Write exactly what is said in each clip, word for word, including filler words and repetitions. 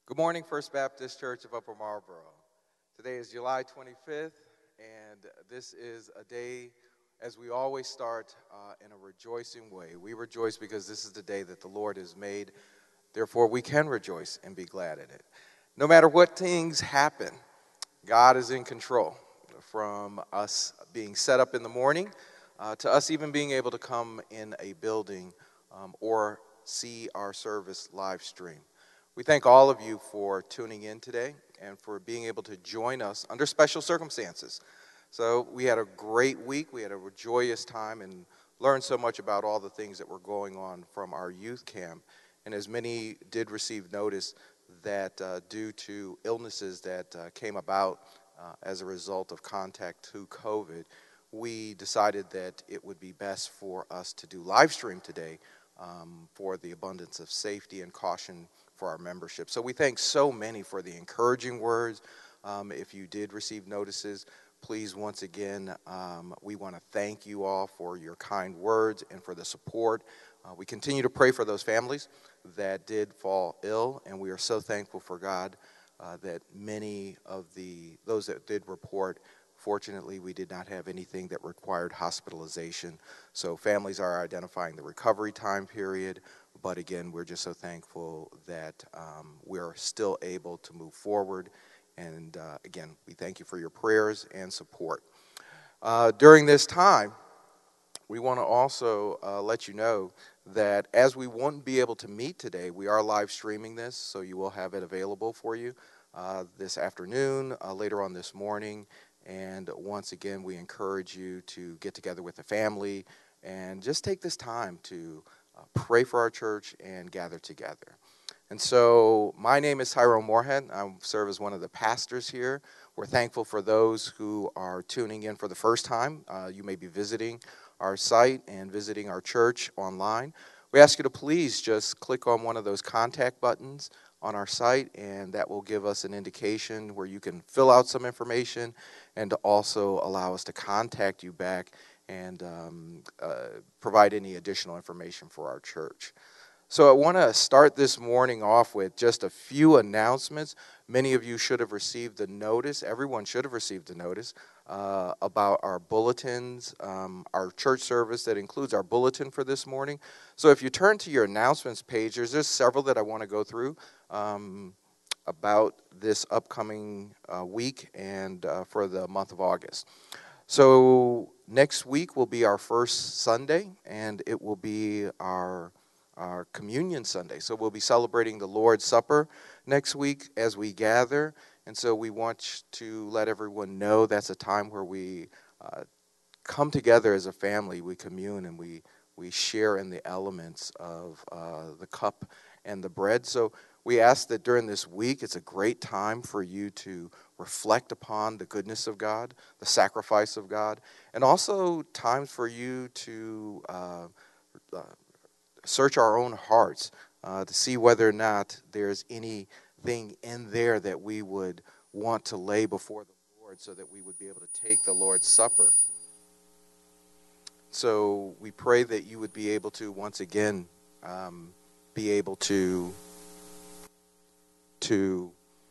Good morning, First Baptist Church of Upper Marlboro. Today is July twenty-fifth, and this is a day, as we always start, uh, in a rejoicing way. We rejoice because this is the day that the Lord has made. Therefore, we can rejoice and be glad in it. No matter what things happen, God is in control. From us being set up in the morning uh, to us even being able to come in a building um, or see our service live stream. We thank all of you for tuning in today and for being able to join us under special circumstances. So we had a great week. We had a joyous time and learned so much about all the things that were going on from our youth camp. And as many did receive notice that uh, due to illnesses that uh, came about uh, as a result of contact to COVID, we decided that it would be best for us to do live stream today um, for the abundance of safety and caution for our membership. So we thank so many for the encouraging words. Um, if you did receive notices, please, once again, um, we want to thank you all for your kind words and for the support. Uh, we continue to pray for those families that did fall ill, and we are so thankful for God uh, that many of the those that did report, fortunately, we did not have anything that required hospitalization. So families are identifying the recovery time period, but again, we're just so thankful that um, we're still able to move forward. And uh, again, we thank you for your prayers and support. Uh, during this time, we want to also uh, let you know that as we won't be able to meet today, we are live streaming this, so you will have it available for you uh, this afternoon, uh, later on this morning. And once again, we encourage you to get together with the family and just take this time to uh, pray for our church and gather together. And so my name is Tyrone Moorhead. I serve as one of the pastors here. We're thankful for those who are tuning in for the first time. Uh, you may be visiting our site and visiting our church online. We ask you to please just click on one of those contact buttons on our site, and that will give us an indication where you can fill out some information and to also allow us to contact you back and um, uh, provide any additional information for our church. So I want to start this morning off with just a few announcements. Many of you should have received the notice. Everyone should have received the notice uh, about our bulletins, um, our church service that includes our bulletin for this morning. So if you turn to your announcements page, there's just several that I want to go through um, about this upcoming uh, week and uh, for the month of August. So next week will be our first Sunday, and it will be our our Communion Sunday. So we'll be celebrating the Lord's Supper next week as we gather. And so we want to let everyone know that's a time where we uh, come together as a family. We commune and we, we share in the elements of uh, the cup and the bread. So we ask that during this week, it's a great time for you to reflect upon the goodness of God, the sacrifice of God, and also times for you to uh, uh, search our own hearts uh, to see whether or not there's anything in there that we would want to lay before the Lord so that we would be able to take the Lord's Supper. So we pray that you would be able to, once again, um, be able to, to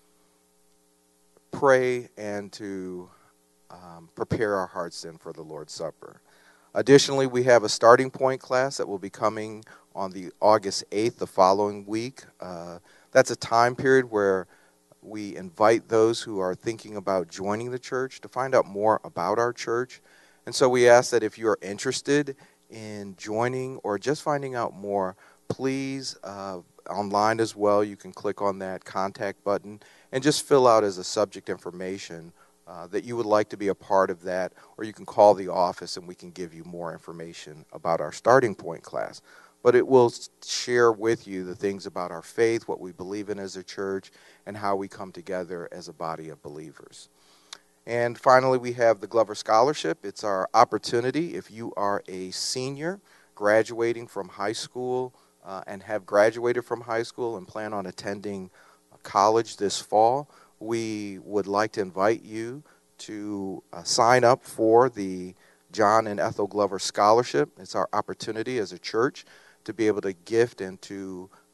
pray and to um, prepare our hearts then for the Lord's Supper. Additionally, we have a starting point class that will be coming on the August eighth, the following week. Uh, that's a time period where we invite those who are thinking about joining the church to find out more about our church. And so we ask that if you are interested in joining or just finding out more, please, uh, online as well, you can click on that contact button and just fill out as a subject information Uh, that you would like to be a part of that, or you can call the office and we can give you more information about our starting point class. But it will share with you the things about our faith, what we believe in as a church, and how we come together as a body of believers. And finally, we have the Glover Scholarship. It's our opportunity if you are a senior graduating from high school uh, and have graduated from high school and plan on attending college this fall. We would like to invite you to uh, sign up for the John and Ethel Glover Scholarship. It's our opportunity as a church to be able to gift and to um,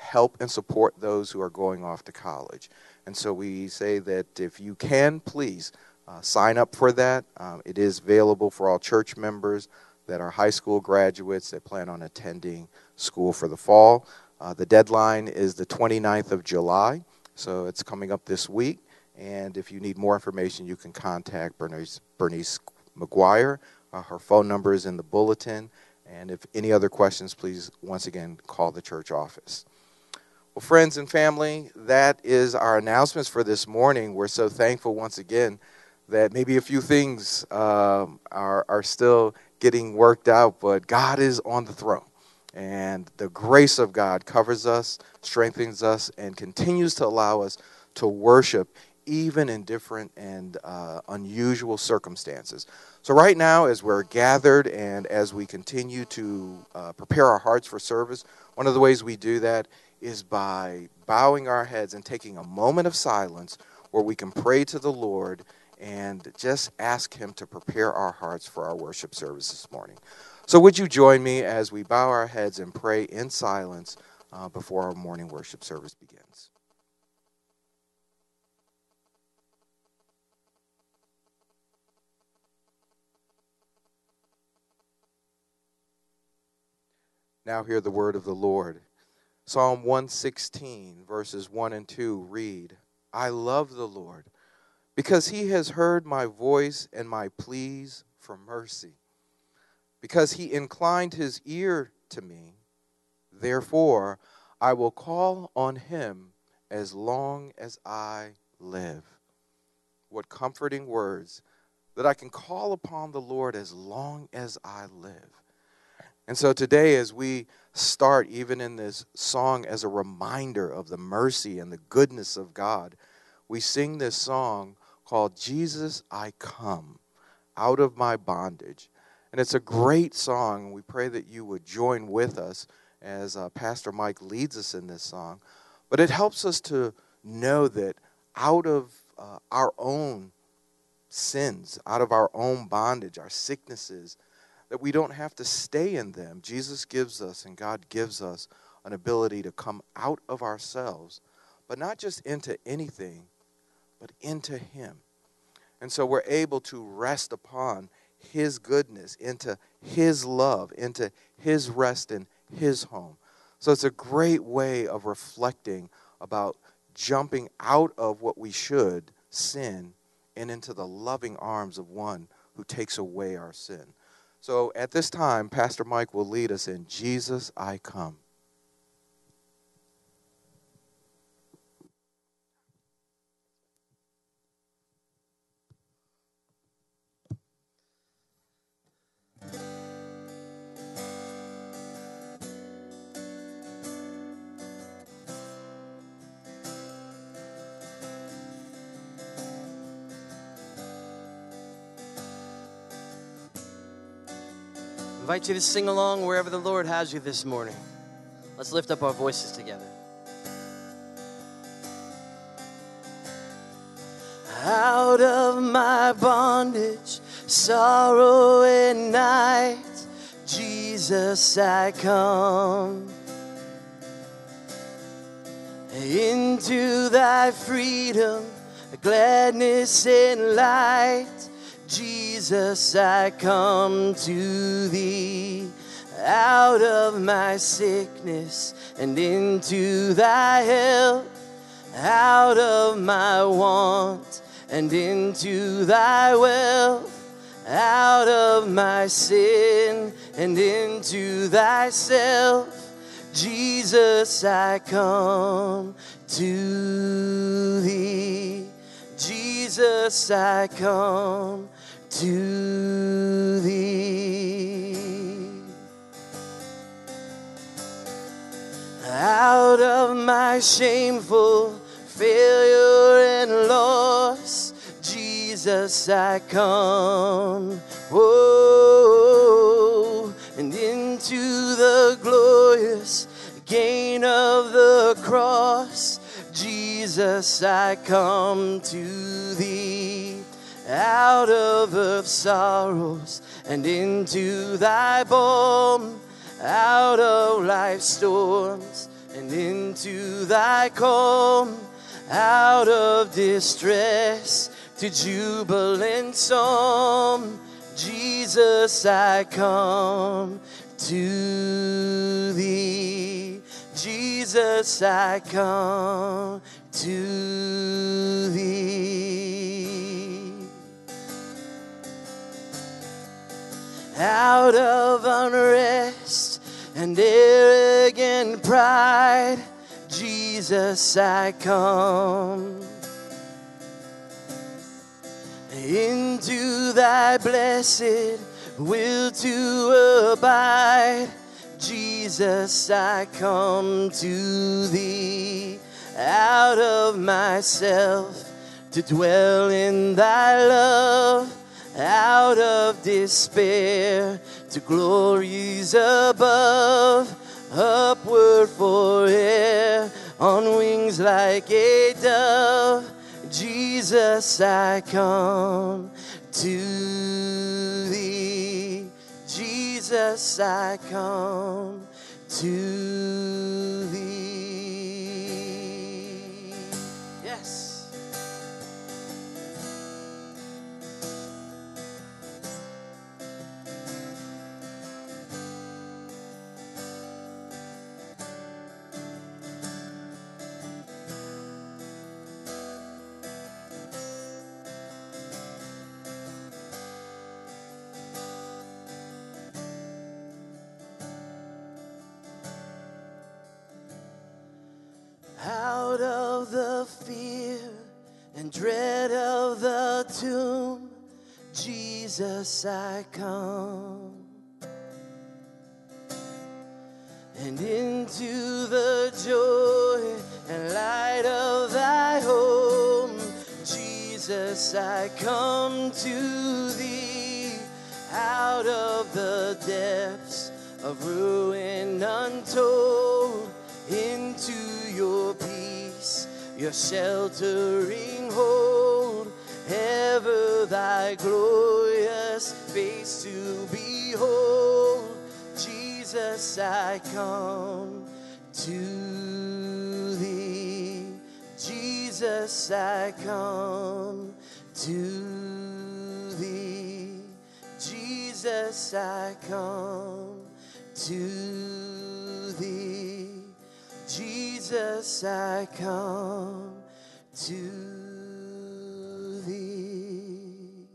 help and support those who are going off to college. And so we say that if you can, please uh, sign up for that. Um, it is available for all church members that are high school graduates that plan on attending school for the fall. Uh, the deadline is the twenty-ninth of July, so it's coming up this week. And if you need more information, you can contact Bernice, Bernice McGuire. Uh, her phone number is in the bulletin. And if any other questions, please, once again, call the church office. Well, friends and family, that is our announcements for this morning. We're so thankful once again that maybe a few things um, are, are still getting worked out, but God is on the throne. And the grace of God covers us, strengthens us, and continues to allow us to worship even in different and uh, unusual circumstances. So right now, as we're gathered and as we continue to uh, prepare our hearts for service, one of the ways we do that is by bowing our heads and taking a moment of silence where we can pray to the Lord and just ask him to prepare our hearts for our worship service this morning. So would you join me as we bow our heads and pray in silence uh, before our morning worship service begins? Now hear the word of the Lord. Psalm one sixteen, verses one and two read, I love the Lord, because he has heard my voice and my pleas for mercy. Because he inclined his ear to me, therefore I will call on him as long as I live. What comforting words, that I can call upon the Lord as long as I live. And so today, as we start even in this song as a reminder of the mercy and the goodness of God, we sing this song called Jesus, I Come, Out of My Bondage. And it's a great song. We pray that you would join with us as uh, Pastor Mike leads us in this song. But it helps us to know that out of uh, our own sins, out of our own bondage, our sicknesses, that we don't have to stay in them. Jesus gives us and God gives us an ability to come out of ourselves, but not just into anything, but into him. And so we're able to rest upon his goodness, into his love, into his rest in his home. So it's a great way of reflecting about jumping out of what we should, sin, and into the loving arms of one who takes away our sin. So at this time, Pastor Mike will lead us in Jesus, I Come. I invite you to sing along wherever the Lord has you this morning. Let's lift up our voices together. Out of my bondage, sorrow and night, Jesus, I come. Into thy freedom, gladness and light, Jesus, I come to thee. Out of my sickness and into thy health, out of my want and into thy wealth, out of my sin and into thyself, Jesus, I come to thee. Jesus, I come to thee. Out of my shameful failure and loss, Jesus, I come. Oh, and into the glorious gain of the cross, Jesus, I come to thee. Out of earth's sorrows and into thy balm, out of life's storms, and into thy calm, out of distress to jubilant psalm. Jesus, I come to thee. Jesus, I come to thee. Out of unrest and arrogant pride, Jesus, I come. Into thy blessed will to abide, Jesus, I come to thee. Out of myself to dwell in thy love, out of despair to glories above, upward for air on wings like a dove. Jesus, I come to thee. Jesus, I come to thee. Yes. Out of the fear and dread of the tomb, Jesus, I come. And into the joy and light of thy home, Jesus, I come to thee. Out of the depths of ruin untold, into your peace, your sheltering hold, ever thy glorious face to behold. Jesus, I come to thee. Jesus, I come to thee. Jesus, I come to thee. Jesus, I come to thee.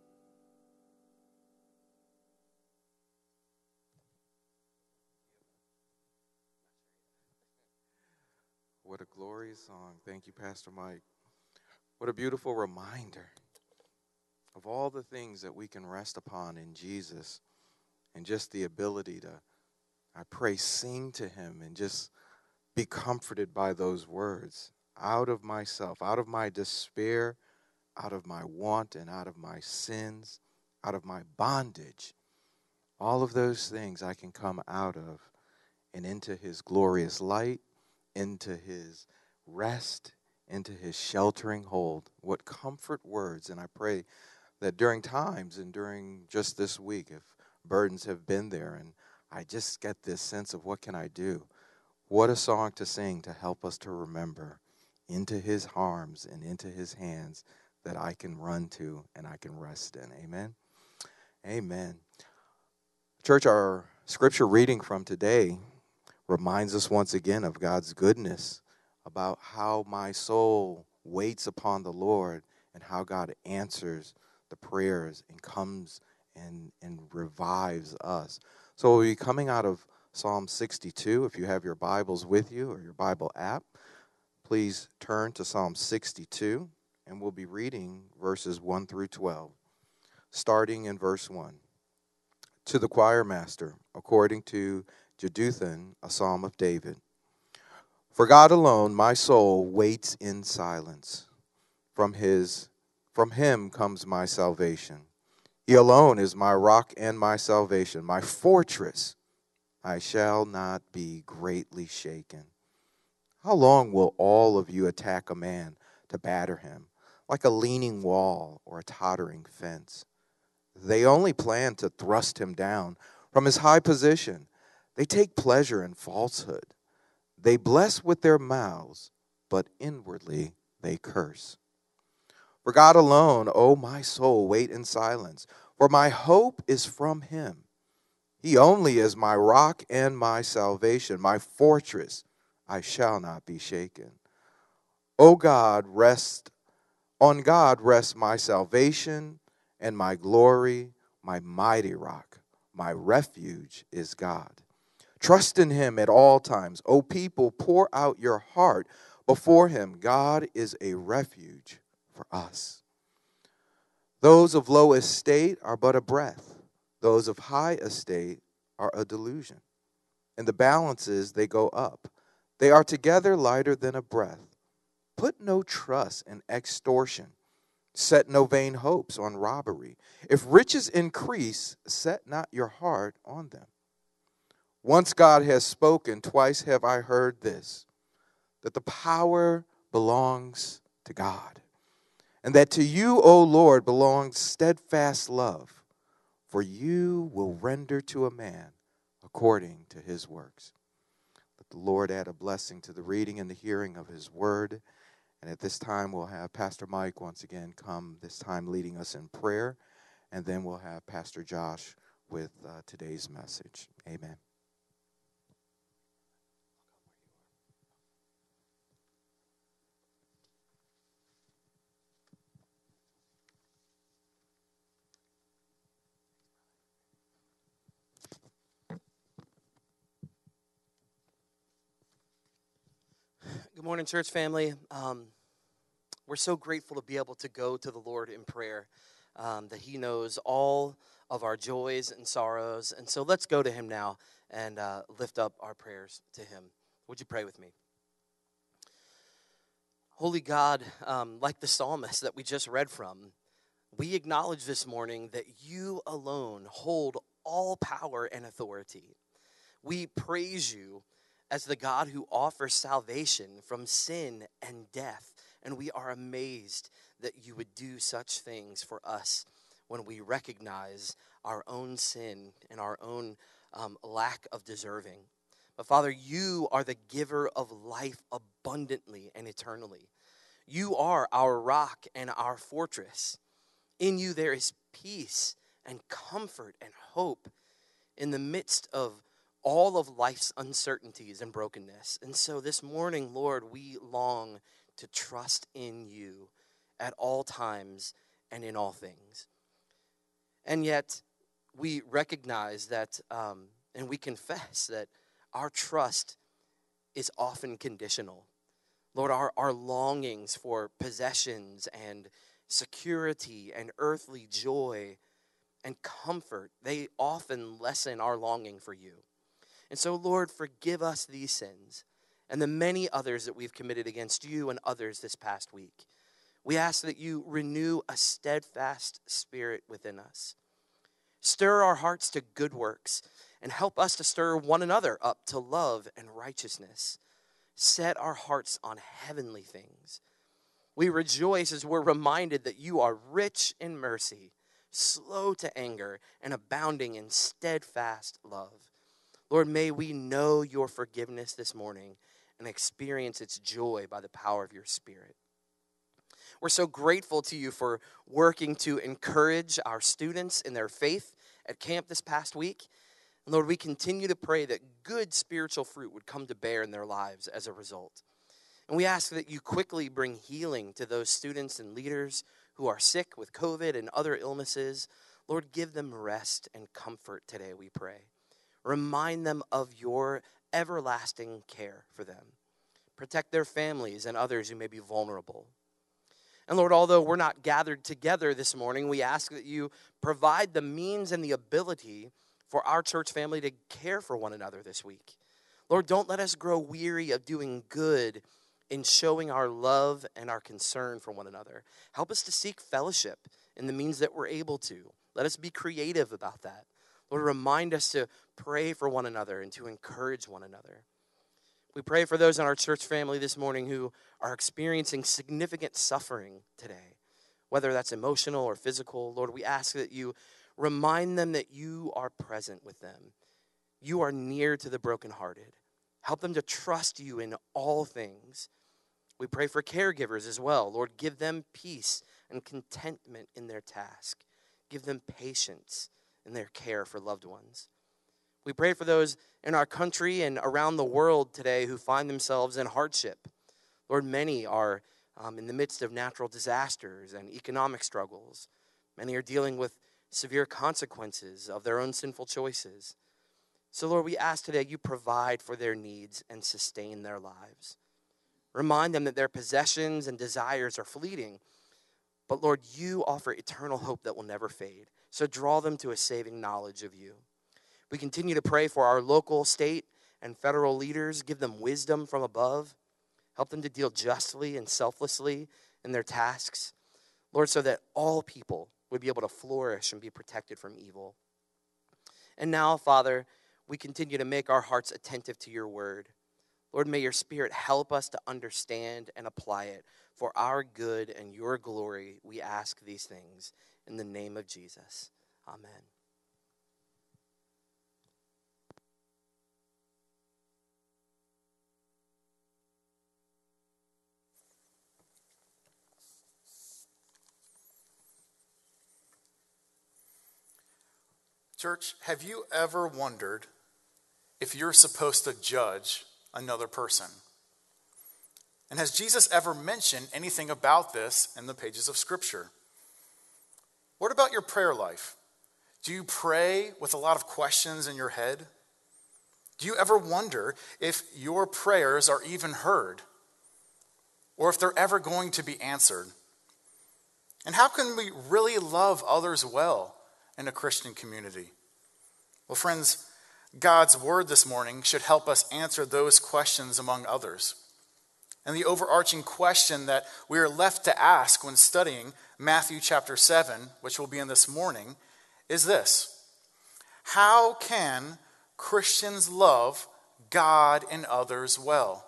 What a glorious song. Thank you, Pastor Mike. What a beautiful reminder of all the things that we can rest upon in Jesus, and just the ability to, I pray, sing to him and just be comforted by those words. Out of myself, out of my despair, out of my want and out of my sins, out of my bondage, all of those things I can come out of and into his glorious light, into his rest, into his sheltering hold. What comfort words. And I pray that during times and during just this week, if burdens have been there and I just get this sense of what can I do, what a song to sing to help us to remember into his arms and into his hands that I can run to and I can rest in. Amen. Amen. Church, our scripture reading from today reminds us once again of God's goodness, about how my soul waits upon the Lord and how God answers the prayers and comes and, and revives us. So we'll be coming out of Psalm sixty-two. If you have your Bibles with you or your Bible app, please turn to Psalm sixty-two, and we'll be reading verses one through twelve, starting in verse one. To the choir master, according to Jeduthun, a psalm of David. For God alone my soul waits in silence. From his, from him comes my salvation. He alone is my rock and my salvation, my fortress. I shall not be greatly shaken. How long will all of you attack a man to batter him, like a leaning wall or a tottering fence? They only plan to thrust him down from his high position. They take pleasure in falsehood. They bless with their mouths, but inwardly they curse. For God alone, O my soul, wait in silence, for my hope is from him. He only is my rock and my salvation, my fortress. I shall not be shaken. O God, rest on God rests my salvation and my glory, my mighty rock. My refuge is God. Trust in him at all times. O people, pour out your heart before him. God is a refuge for us. Those of low estate are but a breath. Those of high estate are a delusion. In the balances they go up. They are together lighter than a breath. Put no trust in extortion. Set no vain hopes on robbery. If riches increase, set not your heart on them. Once God has spoken, twice have I heard this, that the power belongs to God, and that to you, O Lord, belongs steadfast love, for you will render to a man according to his works. Let the Lord add a blessing to the reading and the hearing of his word. And at this time, we'll have Pastor Mike once again come, this time leading us in prayer, and then we'll have Pastor Josh with uh, today's message. Amen. Good morning, church family. Um, we're so grateful to be able to go to the Lord in prayer, um, that he knows all of our joys and sorrows. And so let's go to him now and uh, lift up our prayers to him. Would you pray with me? Holy God, um, like the psalmist that we just read from, we acknowledge this morning that you alone hold all power and authority. We praise you as the God who offers salvation from sin and death. And we are amazed that you would do such things for us when we recognize our own sin and our own um, lack of deserving. But Father, you are the giver of life abundantly and eternally. You are our rock and our fortress. In you there is peace and comfort and hope in the midst of all of life's uncertainties and brokenness. And so this morning, Lord, we long to trust in you at all times and in all things. And yet, we recognize that, um, and we confess that our trust is often conditional. Lord, our, our longings for possessions and security and earthly joy and comfort, they often lessen our longing for you. And so, Lord, forgive us these sins and the many others that we've committed against you and others this past week. We ask that you renew a steadfast spirit within us. Stir our hearts to good works and help us to stir one another up to love and righteousness. Set our hearts on heavenly things. We rejoice as we're reminded that you are rich in mercy, slow to anger, and abounding in steadfast love. Lord, may we know your forgiveness this morning and experience its joy by the power of your Spirit. We're so grateful to you for working to encourage our students in their faith at camp this past week. And Lord, we continue to pray that good spiritual fruit would come to bear in their lives as a result. And we ask that you quickly bring healing to those students and leaders who are sick with COVID and other illnesses. Lord, give them rest and comfort today, we pray. Remind them of your everlasting care for them. Protect their families and others who may be vulnerable. And Lord, although we're not gathered together this morning, we ask that you provide the means and the ability for our church family to care for one another this week. Lord, don't let us grow weary of doing good in showing our love and our concern for one another. Help us to seek fellowship in the means that we're able to. Let us be creative about that. Lord, remind us to pray for one another and to encourage one another. We pray for those in our church family this morning who are experiencing significant suffering today, whether that's emotional or physical. Lord, we ask that you remind them that you are present with them. You are near to the brokenhearted. Help them to trust you in all things. We pray for caregivers as well. Lord, give them peace and contentment in their task. Give them patience in their care for loved ones. We pray for those in our country and around the world today who find themselves in hardship. Lord, many are um, in the midst of natural disasters and economic struggles. Many are dealing with severe consequences of their own sinful choices. So, Lord, we ask today you provide for their needs and sustain their lives. Remind them that their possessions and desires are fleeting. But, Lord, you offer eternal hope that will never fade. So draw them to a saving knowledge of you. We continue to pray for our local, state, and federal leaders. Give them wisdom from above. Help them to deal justly and selflessly in their tasks. Lord, so that all people would be able to flourish and be protected from evil. And now, Father, we continue to make our hearts attentive to your word. Lord, may your Spirit help us to understand and apply it for our good and your glory. We ask these things in the name of Jesus. Amen. Church, have you ever wondered if you're supposed to judge another person? And has Jesus ever mentioned anything about this in the pages of Scripture? What about your prayer life? Do you pray with a lot of questions in your head? Do you ever wonder if your prayers are even heard? Or if they're ever going to be answered? And how can we really love others well in a Christian community? Well, friends, God's word this morning should help us answer those questions among others. And the overarching question that we are left to ask when studying Matthew chapter seven, which will be in this morning, is this: how can Christians love God and others well?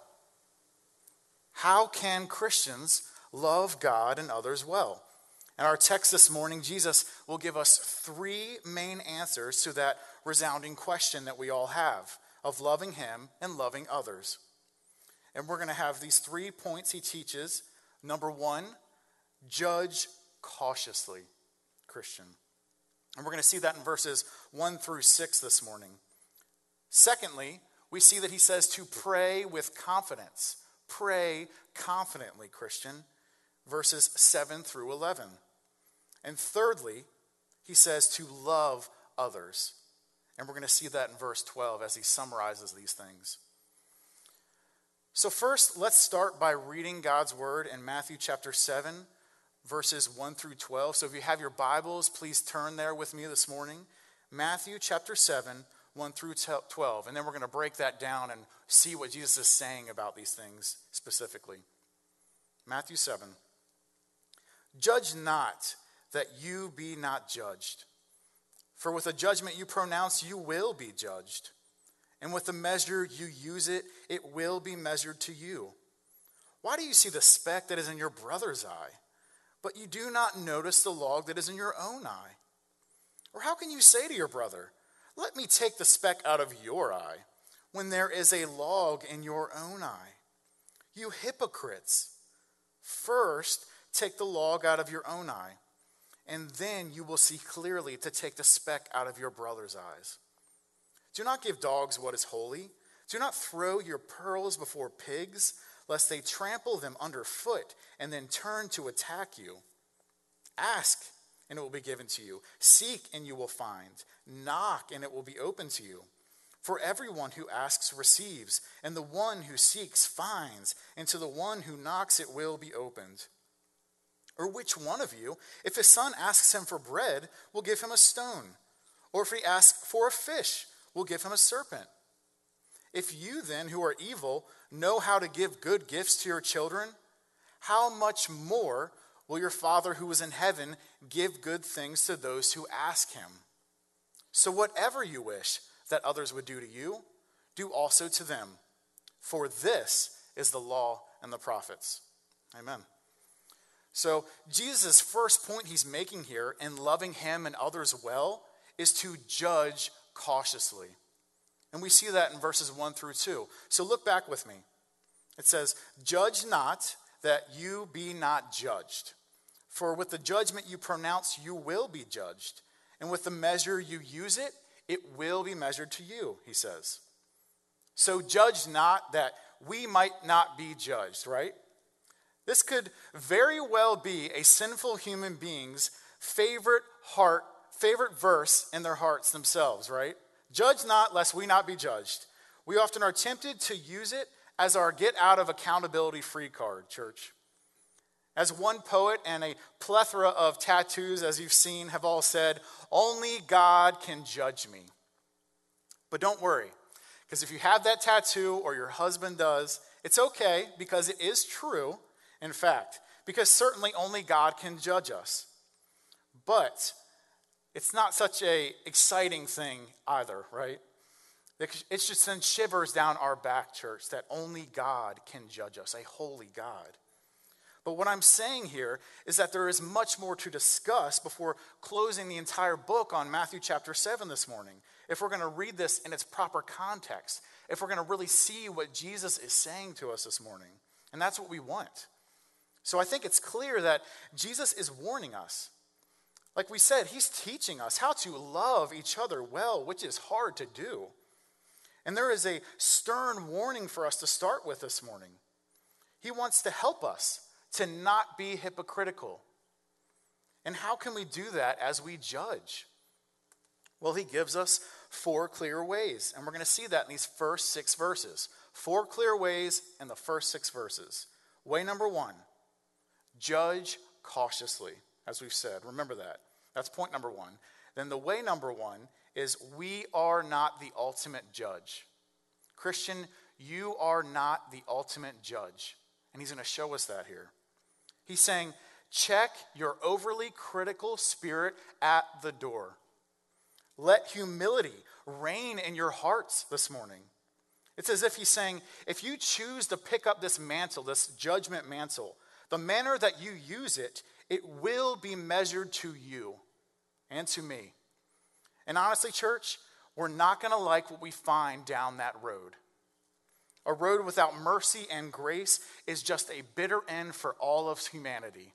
How can Christians love God and others well? In our text this morning, Jesus will give us three main answers to that resounding question that we all have of loving him and loving others. And we're going to have these three points he teaches. Number one, judge cautiously, Christian. And we're going to see that in verses one through six this morning. Secondly, we see that he says to pray with confidence. Pray confidently, Christian, verses seven through eleven. And thirdly, he says to love others. And we're going to see that in verse twelve as he summarizes these things. So first, let's start by reading God's word in Matthew chapter seven, verses one through twelve. So if you have your Bibles, please turn there with me this morning. Matthew chapter seven, one through twelve. And then we're going to break that down and see what Jesus is saying about these things specifically. Matthew seven. Judge not, that you be not judged. For with the judgment you pronounce, you will be judged. And with the measure you use it, it will be measured to you. Why do you see the speck that is in your brother's eye, but you do not notice the log that is in your own eye? Or how can you say to your brother, let me take the speck out of your eye, when there is a log in your own eye? You hypocrites! First, take the log out of your own eye, and then you will see clearly to take the speck out of your brother's eyes. Do not give dogs what is holy. Do not throw your pearls before pigs, lest they trample them underfoot and then turn to attack you. Ask, and it will be given to you. Seek, and you will find. Knock, and it will be open to you. For everyone who asks receives, and the one who seeks finds, and to the one who knocks it will be opened. Or which one of you, if his son asks him for bread, will give him a stone? Or if he asks for a fish, will give him a serpent? If you then, who are evil, know how to give good gifts to your children, how much more will your Father who is in heaven give good things to those who ask him? So whatever you wish that others would do to you, do also to them. For this is the law and the prophets. Amen. So Jesus' first point he's making here in loving him and others well is to judge cautiously. And we see that in verses one through two. So look back with me. It says, "Judge not, that you be not judged. For with the judgment you pronounce, you will be judged. And with the measure you use it, it will be measured to you," he says. So judge not, that we might not be judged, right? This could very well be a sinful human being's favorite heart, favorite verse in their hearts themselves, right? Judge not, lest we not be judged. We often are tempted to use it as our get out of accountability free card, church. As one poet and a plethora of tattoos, as you've seen, have all said, only God can judge me. But don't worry, because if you have that tattoo or your husband does, it's okay, because it is true, in fact, because certainly only God can judge us. But it's not such a exciting thing either, right? It just sends shivers down our back, church, that only God can judge us, a holy God. But what I'm saying here is that there is much more to discuss before closing the entire book on Matthew chapter seven this morning. If we're going to read this in its proper context, if we're going to really see what Jesus is saying to us this morning. And that's what we want. So I think it's clear that Jesus is warning us. Like we said, he's teaching us how to love each other well, which is hard to do. And there is a stern warning for us to start with this morning. He wants to help us to not be hypocritical. And how can we do that as we judge? Well, he gives us four clear ways. And we're going to see that in these first six verses. Four clear ways in the first six verses. Way number one, judge cautiously, as we've said. Remember that. That's point number one. Then the way number one is we are not the ultimate judge. Christian, you are not the ultimate judge. And he's going to show us that here. He's saying, check your overly critical spirit at the door. Let humility reign in your hearts this morning. It's as if he's saying, if you choose to pick up this mantle, this judgment mantle, the manner that you use it, it will be measured to you and to me. And honestly, church, we're not going to like what we find down that road. A road without mercy and grace is just a bitter end for all of humanity.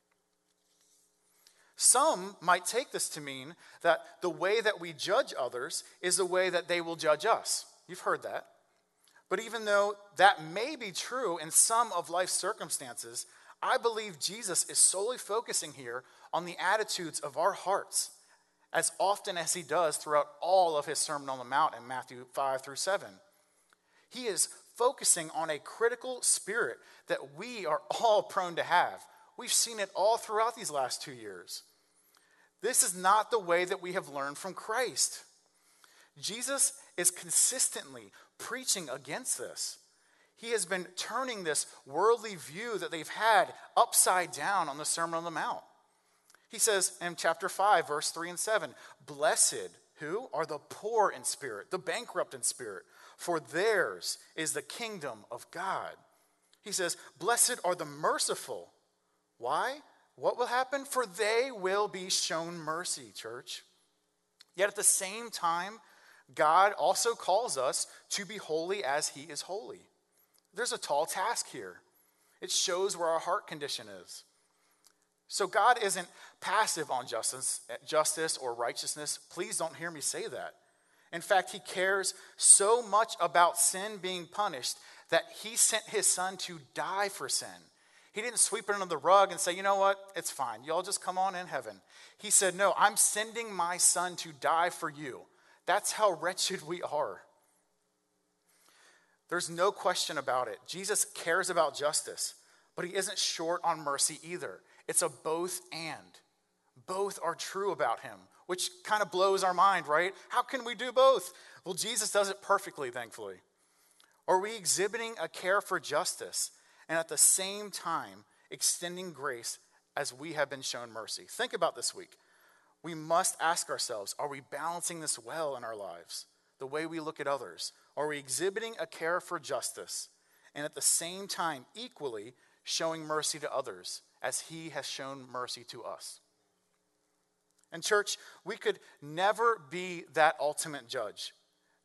Some might take this to mean that the way that we judge others is the way that they will judge us. You've heard that. But even though that may be true in some of life's circumstances, I believe Jesus is solely focusing here on the attitudes of our hearts, as often as he does throughout all of his Sermon on the Mount in Matthew five through seven. He is focusing on a critical spirit that we are all prone to have. We've seen it all throughout these last two years. This is not the way that we have learned from Christ. Jesus is consistently preaching against this. He has been turning this worldly view that they've had upside down on the Sermon on the Mount. He says in chapter five, verse three and seven, blessed, who are the poor in spirit, the bankrupt in spirit, for theirs is the kingdom of God. He says, blessed are the merciful. Why? What will happen? For they will be shown mercy, church. Yet at the same time, God also calls us to be holy as he is holy. There's a tall task here. It shows where our heart condition is. So God isn't passive on justice, justice or righteousness. Please don't hear me say that. In fact, he cares so much about sin being punished that he sent his son to die for sin. He didn't sweep it under the rug and say, you know what, it's fine. Y'all just come on in heaven. He said, no, I'm sending my son to die for you. That's how wretched we are. There's no question about it. Jesus cares about justice, but he isn't short on mercy either. It's a both and. Both are true about him, which kind of blows our mind, right? How can we do both? Well, Jesus does it perfectly, thankfully. Are we exhibiting a care for justice and at the same time extending grace as we have been shown mercy? Think about this week. We must ask ourselves, are we balancing this well in our lives? The way we look at others? Are we exhibiting a care for justice and at the same time equally showing mercy to others as he has shown mercy to us? And church, we could never be that ultimate judge.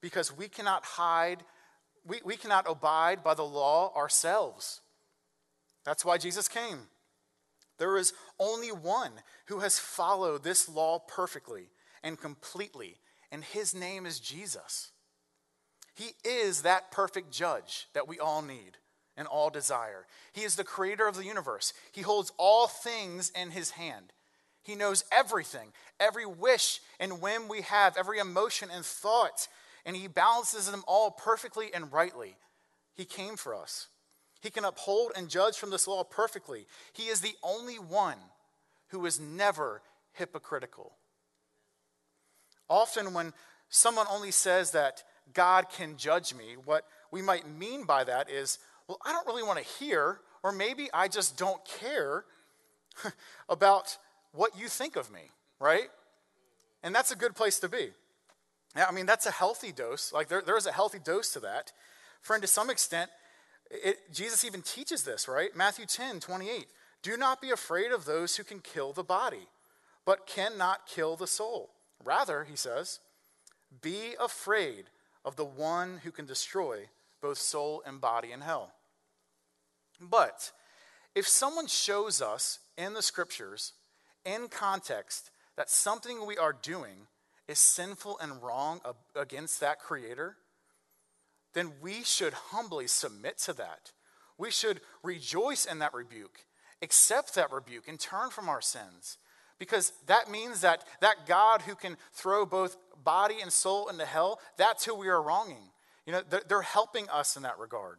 because we cannot hide, we, we cannot abide by the law ourselves. That's why Jesus came. There is only one who has followed this law perfectly and completely, and his name is Jesus. He is that perfect judge that we all need and all desire. He is the creator of the universe. He holds all things in his hand. He knows everything, every wish and whim we have, every emotion and thought, and he balances them all perfectly and rightly. He came for us. He can uphold and judge from this law perfectly. He is the only one who is never hypocritical. Often when someone only says that God can judge me, what we might mean by that is, well, I don't really want to hear, or maybe I just don't care about what you think of me, right? And that's a good place to be. I mean, that's a healthy dose. Like there, there is a healthy dose to that. Friend, to some extent, It, Jesus even teaches this, right? Matthew ten, twenty-eight. Do not be afraid of those who can kill the body, but cannot kill the soul. Rather, he says, be afraid of the one who can destroy both soul and body in hell. But if someone shows us in the scriptures, in context, that something we are doing is sinful and wrong against that creator, then we should humbly submit to that. We should rejoice in that rebuke, accept that rebuke, and turn from our sins. Because that means that that God who can throw both body and soul into hell, that's who we are wronging. You know, they're, they're helping us in that regard.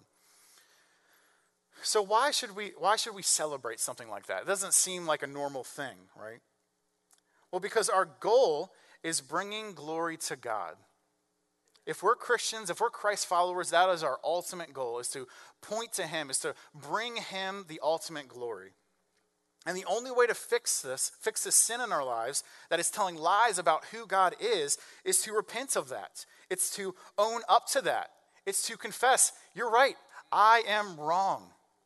So why should we why should we celebrate something like that? It doesn't seem like a normal thing, right? Well, because our goal is bringing glory to God. If we're Christians, if we're Christ followers, that is our ultimate goal, is to point to him, is to bring him the ultimate glory. And the only way to fix this, fix this sin in our lives that is telling lies about who God is, is to repent of that. It's to own up to that. It's to confess, you're right, I am wrong.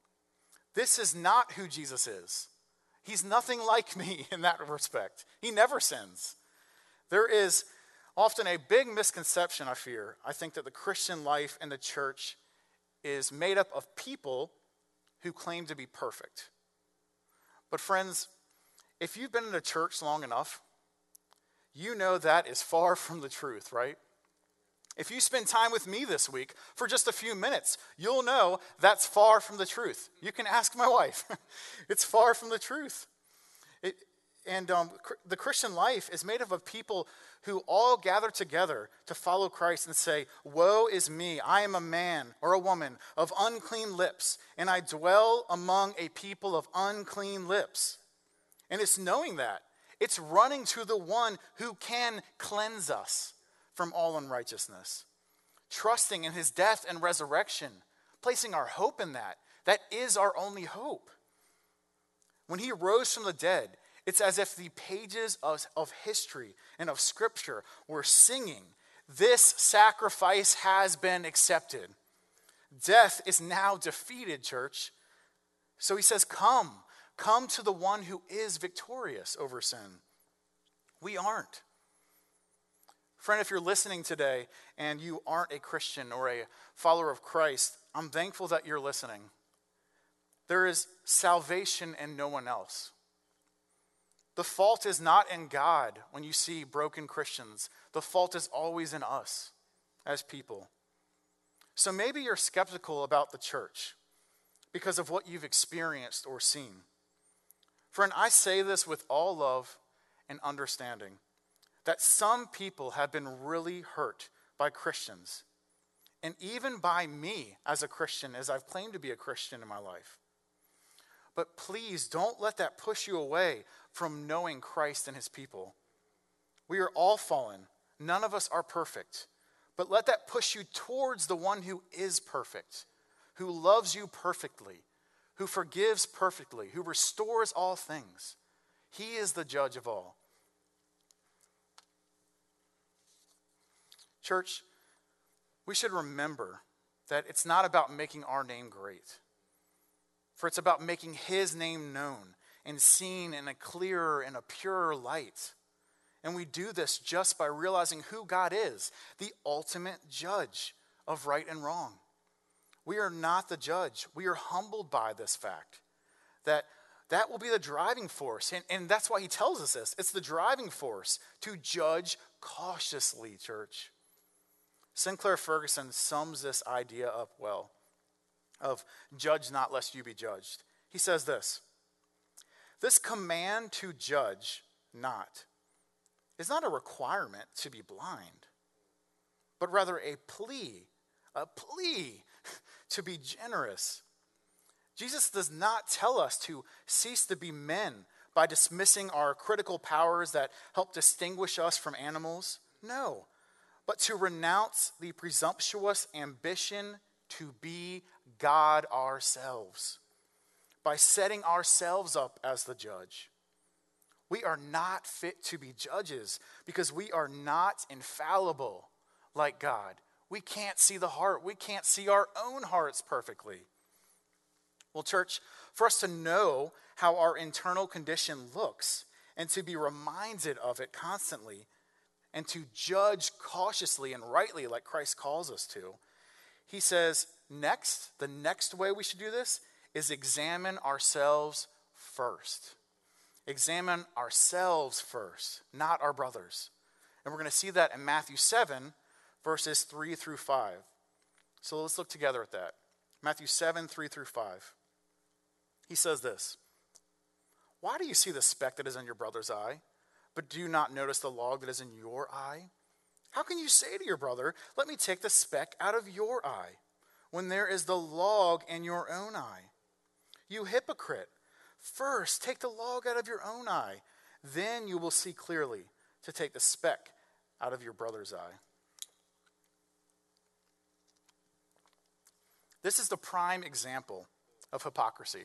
This is not who Jesus is. He's nothing like me in that respect. He never sins. There is often a big misconception, I fear. I think that the Christian life and the church is made up of people who claim to be perfect. But friends, if you've been in a church long enough, you know that is far from the truth, right? If you spend time with me this week for just a few minutes, you'll know that's far from the truth. You can ask my wife. It's far from the truth. It, and um, the Christian life is made up of people who all gather together to follow Christ and say, woe is me, I am a man or a woman of unclean lips, and I dwell among a people of unclean lips. And it's knowing that. It's running to the one who can cleanse us from all unrighteousness. Trusting in his death and resurrection, placing our hope in that. That is our only hope. When he rose from the dead, it's as if the pages of, of history and of Scripture were singing, this sacrifice has been accepted. Death is now defeated, church. So he says, come, come to the one who is victorious over sin. We aren't. Friend, if you're listening today and you aren't a Christian or a follower of Christ, I'm thankful that you're listening. There is salvation in no one else. The fault is not in God when you see broken Christians. The fault is always in us as people. So maybe you're skeptical about the church because of what you've experienced or seen. Friend, I say this with all love and understanding, that some people have been really hurt by Christians, and even by me as a Christian, as I've claimed to be a Christian in my life. But please don't let that push you away from knowing Christ and his people. We are all fallen. None of us are perfect. But let that push you towards the one who is perfect, who loves you perfectly, who forgives perfectly, who restores all things. He is the judge of all. Church, we should remember that it's not about making our name great. For it's about making his name known and seen in a clearer and a purer light. And we do this just by realizing who God is, the ultimate judge of right and wrong. We are not the judge. We are humbled by this fact that that will be the driving force. And, and that's why he tells us this. It's the driving force to judge cautiously, church. Sinclair Ferguson sums this idea up well of judge not lest you be judged. He says this: this command to judge not is not a requirement to be blind, but rather a plea, a plea to be generous. Jesus does not tell us to cease to be men by dismissing our critical powers that help distinguish us from animals. No, but to renounce the presumptuous ambition to be God ourselves by setting ourselves up as the judge. We are not fit to be judges because we are not infallible like God. We can't see the heart. We can't see our own hearts perfectly. Well, church, for us to know how our internal condition looks and to be reminded of it constantly and to judge cautiously and rightly like Christ calls us to, he says, next, the next way we should do this is examine ourselves first. Examine ourselves first, not our brothers. And we're going to see that in Matthew seven, verses three through five. So let's look together at that. Matthew seven, three through five. He says this: why do you see the speck that is in your brother's eye, but do not notice the log that is in your eye? How can you say to your brother, let me take the speck out of your eye, when there is the log in your own eye? You hypocrite, first take the log out of your own eye, then you will see clearly to take the speck out of your brother's eye. This is the prime example of hypocrisy.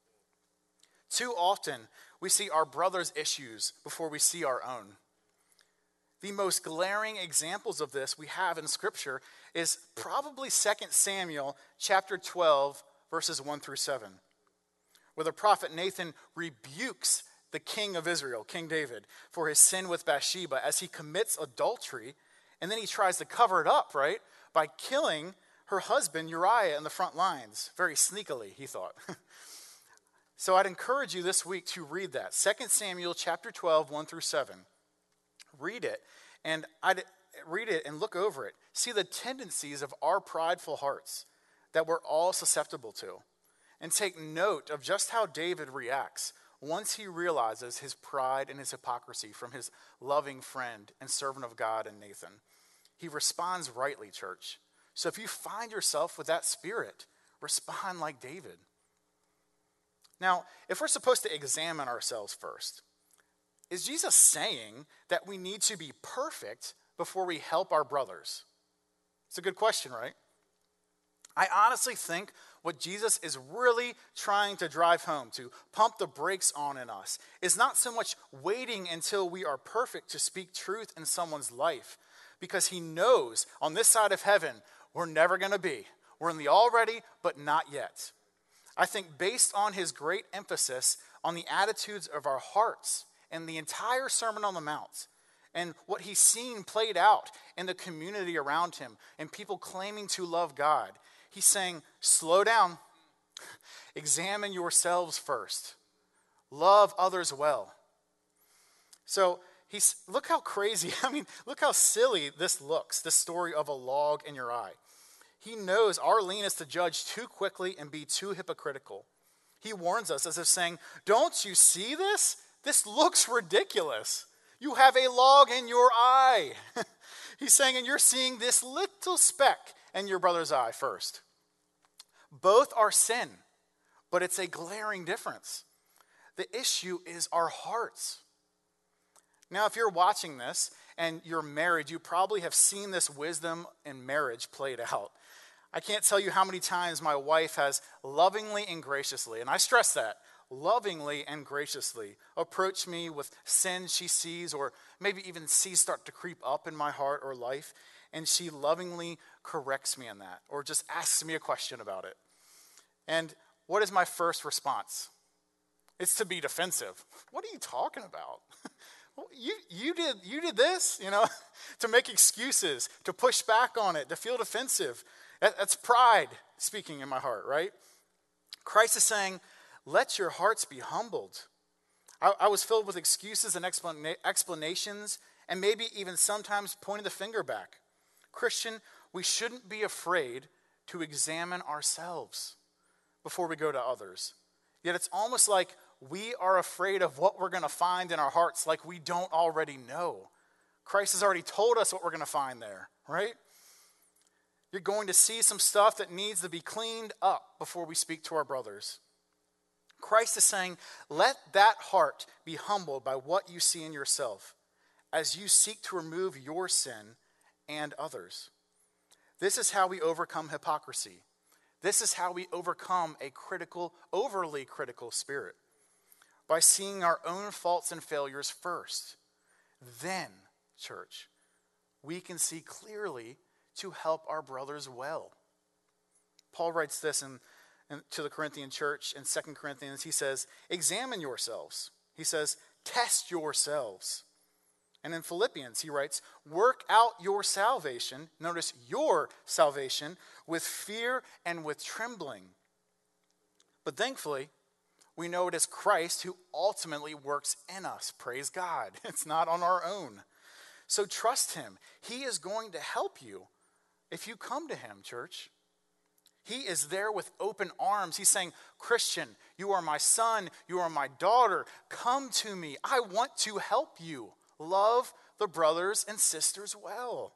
Too often, we see our brother's issues before we see our own. The most glaring examples of this we have in Scripture is probably Second Samuel chapter twelve, verses one through seven, where the prophet Nathan rebukes the king of Israel, King David, for his sin with Bathsheba as he commits adultery, and then he tries to cover it up, right, by killing her husband Uriah in the front lines, very sneakily, he thought. So I'd encourage you this week to read that. Second Samuel chapter twelve, one through seven. Read it, and I'd read it and look over it. See the tendencies of our prideful hearts that we're all susceptible to. And take note of just how David reacts once he realizes his pride and his hypocrisy from his loving friend and servant of God in Nathan. He responds rightly, church. So if you find yourself with that spirit, respond like David. Now, if we're supposed to examine ourselves first, is Jesus saying that we need to be perfect before we help our brothers? It's a good question, right? I honestly think what Jesus is really trying to drive home, to pump the brakes on in us, is not so much waiting until we are perfect to speak truth in someone's life, because he knows on this side of heaven, we're never going to be. We're in the already, but not yet. I think based on his great emphasis on the attitudes of our hearts and the entire Sermon on the Mount and what he's seen played out in the community around him and people claiming to love God, he's saying, slow down, examine yourselves first, love others well. So he's, look how crazy, I mean, look how silly this looks, this story of a log in your eye. He knows our leanness to judge too quickly and be too hypocritical. He warns us as if saying, don't you see this? This looks ridiculous. You have a log in your eye. He's saying, and you're seeing this little speck in your brother's eye first. Both are sin, but it's a glaring difference. The issue is our hearts. Now, if you're watching this and you're married, you probably have seen this wisdom in marriage played out. I can't tell you how many times my wife has lovingly and graciously, and I stress that, lovingly and graciously approached me with sin she sees or maybe even sees start to creep up in my heart or life, and she lovingly corrects me in that or just asks me a question about it. And what is my first response? It's to be defensive. What are you talking about? well, you, you, did, you did this, you know, to make excuses, to push back on it, to feel defensive. That, that's pride speaking in my heart, right? Christ is saying, let your hearts be humbled. I, I was filled with excuses and explana- explanations, and maybe even sometimes pointing the finger back. Christian, we shouldn't be afraid to examine ourselves before we go to others. Yet it's almost like we are afraid of what we're going to find in our hearts, like we don't already know. Christ has already told us what we're going to find there, right? You're going to see some stuff that needs to be cleaned up before we speak to our brothers. Christ is saying, let that heart be humbled by what you see in yourself as you seek to remove your sin and others. This is how we overcome hypocrisy. This is how we overcome a critical, overly critical spirit. By seeing our own faults and failures first. Then, church, we can see clearly to help our brothers well. Paul writes this in, in, to the Corinthian church in Second Corinthians. He says, examine yourselves. He says, test yourselves. And in Philippians, he writes, work out your salvation, notice your salvation, with fear and with trembling. But thankfully, we know it is Christ who ultimately works in us. Praise God. It's not on our own. So trust him. He is going to help you if you come to him, church. He is there with open arms. He's saying, Christian, you are my son. You are my daughter. Come to me. I want to help you. Love the brothers and sisters well.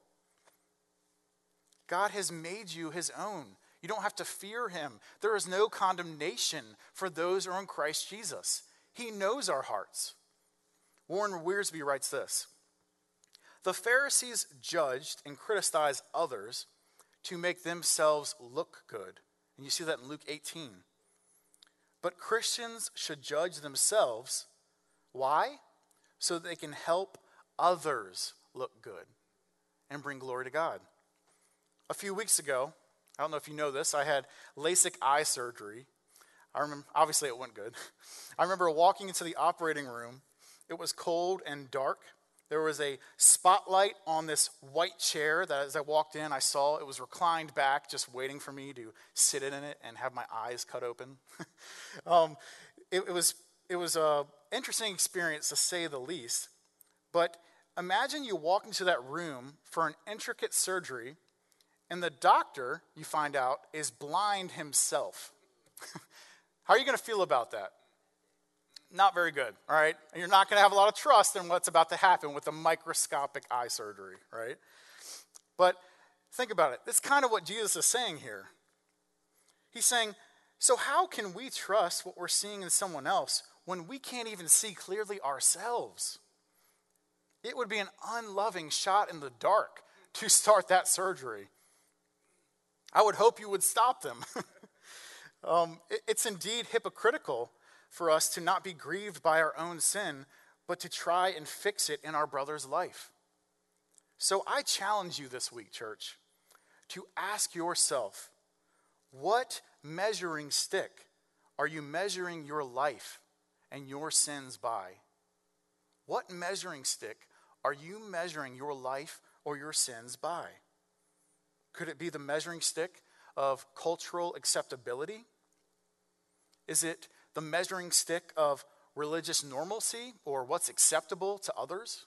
God has made you his own. You don't have to fear him. There is no condemnation for those who are in Christ Jesus. He knows our hearts. Warren Wiersbe writes this. The Pharisees judged and criticized others to make themselves look good. And you see that in Luke eighteen. But Christians should judge themselves. Why? So that they can help others look good and bring glory to God. A few weeks ago, I don't know if you know this, I had LASIK eye surgery. I remember, obviously it went good. I remember walking into the operating room. It was cold and dark. There was a spotlight on this white chair that as I walked in, I saw it was reclined back, just waiting for me to sit in it and have my eyes cut open. um, it, it was it was an interesting experience, to say the least. But imagine you walk into that room for an intricate surgery, and the doctor, you find out, is blind himself. How are you going to feel about that? Not very good, all right? And you're not going to have a lot of trust in what's about to happen with the microscopic eye surgery, right? But think about it. That's kind of what Jesus is saying here. He's saying, so how can we trust what we're seeing in someone else when we can't even see clearly ourselves? It would be an unloving shot in the dark to start that surgery. I would hope you would stop them. um, it, it's indeed hypocritical for us to not be grieved by our own sin, but to try and fix it in our brother's life. So I challenge you this week, church, to ask yourself, what measuring stick are you measuring your life and your sins by? What measuring stick are you measuring your life or your sins by? Could it be the measuring stick of cultural acceptability? Is it the measuring stick of religious normalcy or what's acceptable to others?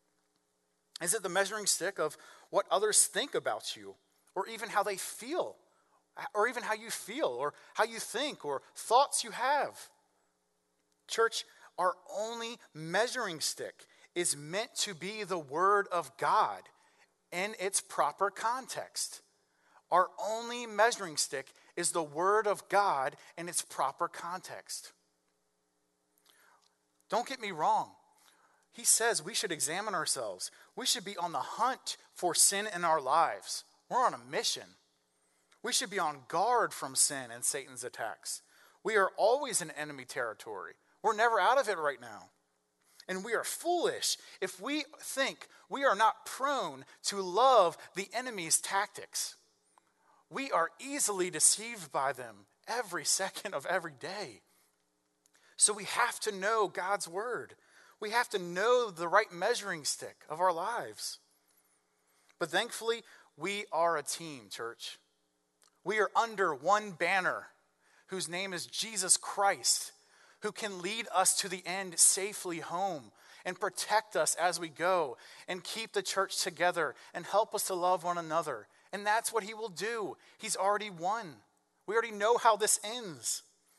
Is it the measuring stick of what others think about you, or even how they feel, or even how you feel, or how you think, or thoughts you have? Church, our only measuring stick is meant to be the Word of God in its proper context. Our only measuring stick is the Word of God in its proper context. Don't get me wrong. He says we should examine ourselves. We should be on the hunt for sin in our lives. We're on a mission. We should be on guard from sin and Satan's attacks. We are always in enemy territory. We're never out of it right now. And we are foolish if we think we are not prone to love the enemy's tactics. We are easily deceived by them every second of every day. So we have to know God's word. We have to know the right measuring stick of our lives. But thankfully, we are a team, church. We are under one banner whose name is Jesus Christ, who can lead us to the end safely home and protect us as we go and keep the church together and help us to love one another. And that's what he will do. He's already won. We already know how this ends.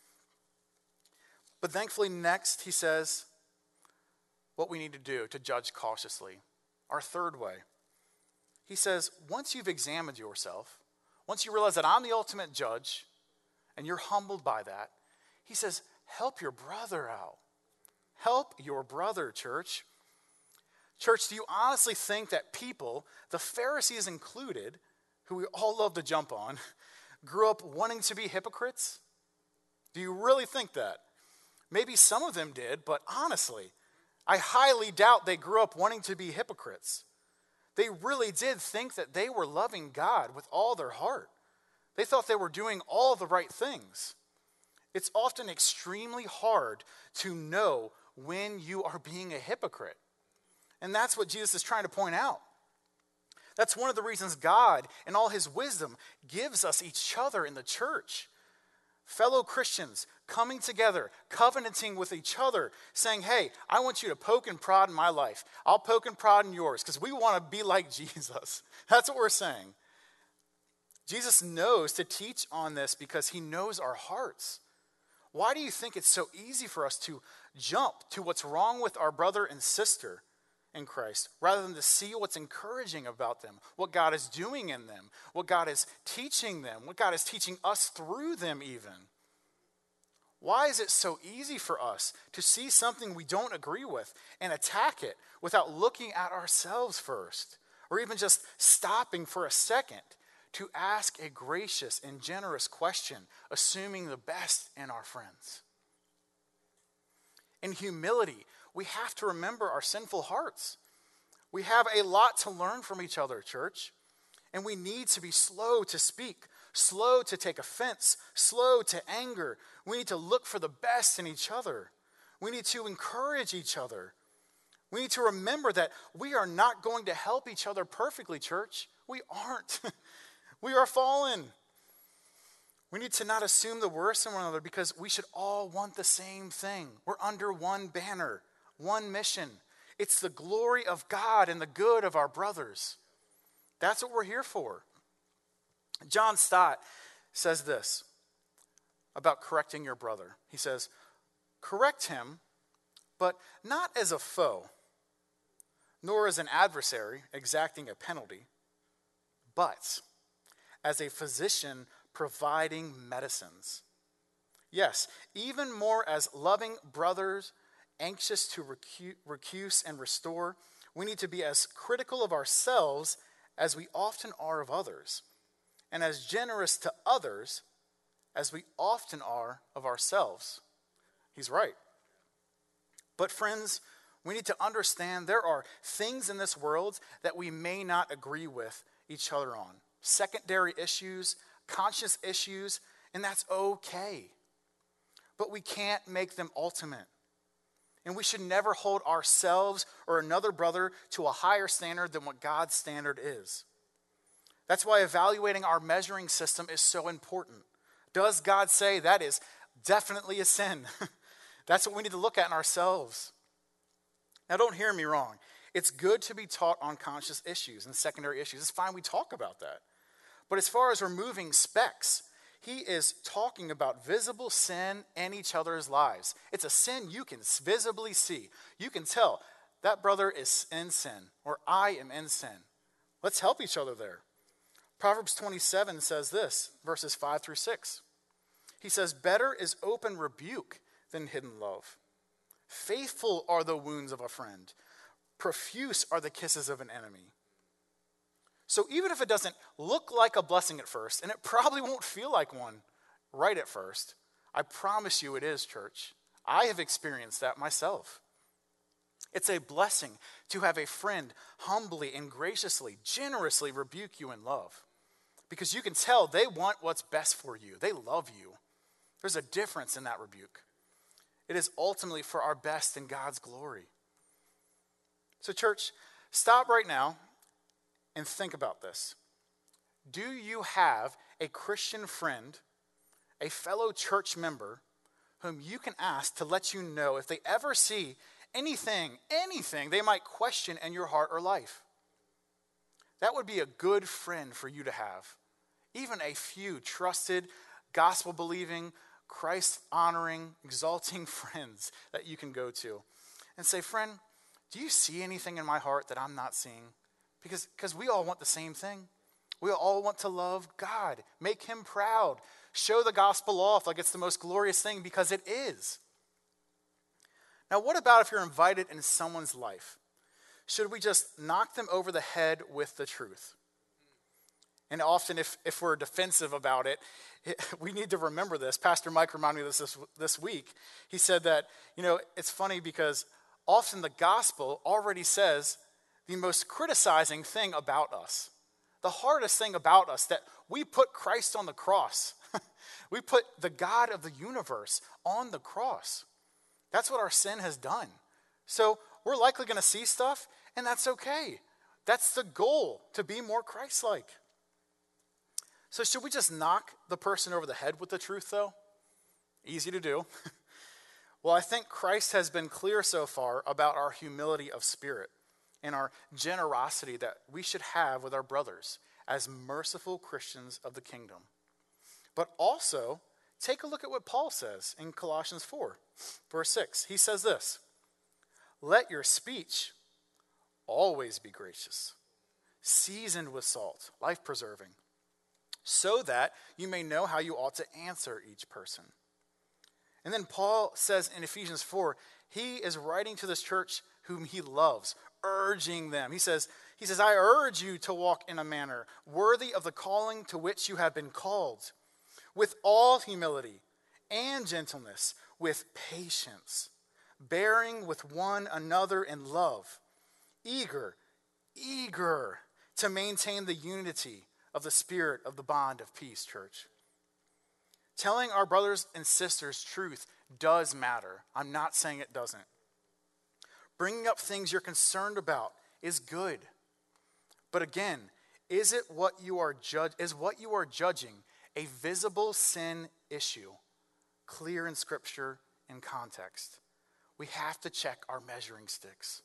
But thankfully, next, he says what we need to do to judge cautiously. Our third way. He says, once you've examined yourself, once you realize that I'm the ultimate judge, and you're humbled by that, he says, help your brother out. Help your brother, church. Church, do you honestly think that people, the Pharisees included, who we all love to jump on, grew up wanting to be hypocrites? Do you really think that? Maybe some of them did, but honestly, I highly doubt they grew up wanting to be hypocrites. They really did think that they were loving God with all their heart. They thought they were doing all the right things. It's often extremely hard to know when you are being a hypocrite. And that's what Jesus is trying to point out. That's one of the reasons God, in all his wisdom, gives us each other in the church. Fellow Christians coming together, covenanting with each other, saying, hey, I want you to poke and prod in my life. I'll poke and prod in yours because we want to be like Jesus. That's what we're saying. Jesus knows to teach on this because he knows our hearts. Why do you think it's so easy for us to jump to what's wrong with our brother and sister in Christ rather than to see what's encouraging about them, what God is doing in them, what God is teaching them, what God is teaching us through them even? Why is it so easy for us to see something we don't agree with and attack it without looking at ourselves first, or even just stopping for a second to ask a gracious and generous question, assuming the best in our friends? In humility, we have to remember our sinful hearts. We have a lot to learn from each other, church, and we need to be slow to speak, slow to take offense, slow to anger. We need to look for the best in each other. We need to encourage each other. We need to remember that we are not going to help each other perfectly, church. We aren't. We are fallen. We need to not assume the worst in one another because we should all want the same thing. We're under one banner, one mission. It's the glory of God and the good of our brothers. That's what we're here for. John Stott says this about correcting your brother. He says, correct him, but not as a foe, nor as an adversary exacting a penalty, but as a physician providing medicines. Yes, even more as loving brothers, anxious to recu- recuse and restore. We need to be as critical of ourselves as we often are of others, and as generous to others as we often are of ourselves. He's right. But friends, we need to understand there are things in this world that we may not agree with each other on. Secondary issues, conscious issues, and that's okay. But we can't make them ultimate. And we should never hold ourselves or another brother to a higher standard than what God's standard is. That's why evaluating our measuring system is so important. Does God say that is definitely a sin? That's what we need to look at in ourselves. Now, don't hear me wrong. It's good to be taught on conscious issues and secondary issues. It's fine we talk about that. But as far as removing specks, he is talking about visible sin in each other's lives. It's a sin you can visibly see. You can tell that brother is in sin, or I am in sin. Let's help each other there. Proverbs twenty-seven says this, verses five through six. He says, better is open rebuke than hidden love. Faithful are the wounds of a friend. Profuse are the kisses of an enemy. So even if it doesn't look like a blessing at first, and it probably won't feel like one right at first, I promise you it is, church. I have experienced that myself. It's a blessing to have a friend humbly and graciously, generously rebuke you in love. Because you can tell they want what's best for you. They love you. There's a difference in that rebuke. It is ultimately for our best in God's glory. So, church, stop right now and think about this. Do you have a Christian friend, a fellow church member, whom you can ask to let you know if they ever see anything, anything they might question in your heart or life? That would be a good friend for you to have. Even a few trusted, gospel-believing, Christ-honoring, exalting friends that you can go to and say, friend, do you see anything in my heart that I'm not seeing? Because because we all want the same thing. We all want to love God, make him proud, show the gospel off like it's the most glorious thing, because it is. Now, what about if you're invited into someone's life? Should we just knock them over the head with the truth? And often, if, if we're defensive about it, we need to remember this. Pastor Mike reminded me of this, this this week. He said that, you know, it's funny because often the gospel already says the most criticizing thing about us. The hardest thing about us, that we put Christ on the cross. We put the God of the universe on the cross. That's what our sin has done. So we're likely going to see stuff, and that's okay. That's the goal, to be more Christ-like. So should we just knock the person over the head with the truth, though? Easy to do. Well, I think Christ has been clear so far about our humility of spirit and our generosity that we should have with our brothers as merciful Christians of the kingdom. But also, take a look at what Paul says in Colossians four, verse six. He says this, "Let your speech always be gracious, seasoned with salt, life-preserving, so that you may know how you ought to answer each person." And then Paul says in Ephesians four, he is writing to this church whom he loves, urging them. He says, he says, "I urge you to walk in a manner worthy of the calling to which you have been called, with all humility and gentleness, with patience, bearing with one another in love, eager, eager to maintain the unity of the Spirit of the bond of peace," church. Telling our brothers and sisters truth does matter. I'm not saying it doesn't. Bringing up things you're concerned about is good. But again, is it what you are judge is what you are judging a visible sin issue, clear in Scripture and context? We have to check our measuring sticks.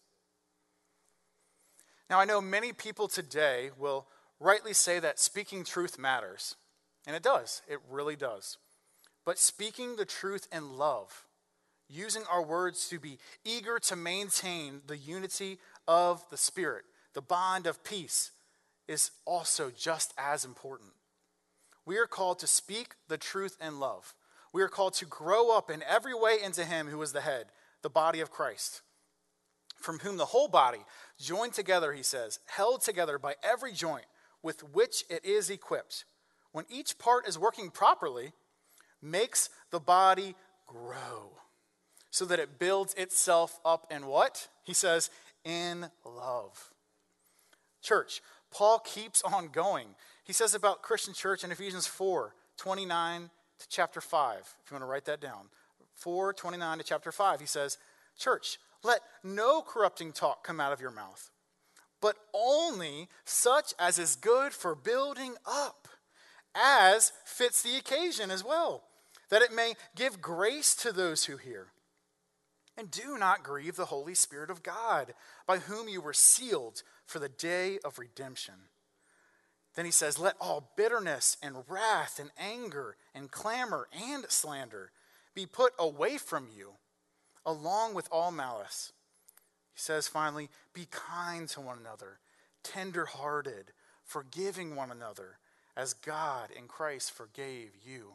Now, I know many people today will rightly say that speaking truth matters. And it does. It really does. But speaking the truth in love, using our words to be eager to maintain the unity of the Spirit, the bond of peace, is also just as important. We are called to speak the truth in love. We are called to grow up in every way into him who is the head, the body of Christ, from whom the whole body, joined together, he says, held together by every joint with which it is equipped, when each part is working properly, makes the body grow so that it builds itself up in what? He says, in love. Church, Paul keeps on going. He says about Christian church in Ephesians four, twenty-nine to chapter five, if you want to write that down. four, twenty-nine to chapter five, he says, "Church, let no corrupting talk come out of your mouth, but only such as is good for building up, as fits the occasion as well, that it may give grace to those who hear. And do not grieve the Holy Spirit of God, by whom you were sealed for the day of redemption." Then he says, "Let all bitterness and wrath and anger and clamor and slander be put away from you, along with all malice." He says finally, "Be kind to one another, tender-hearted, forgiving one another, as God in Christ forgave you."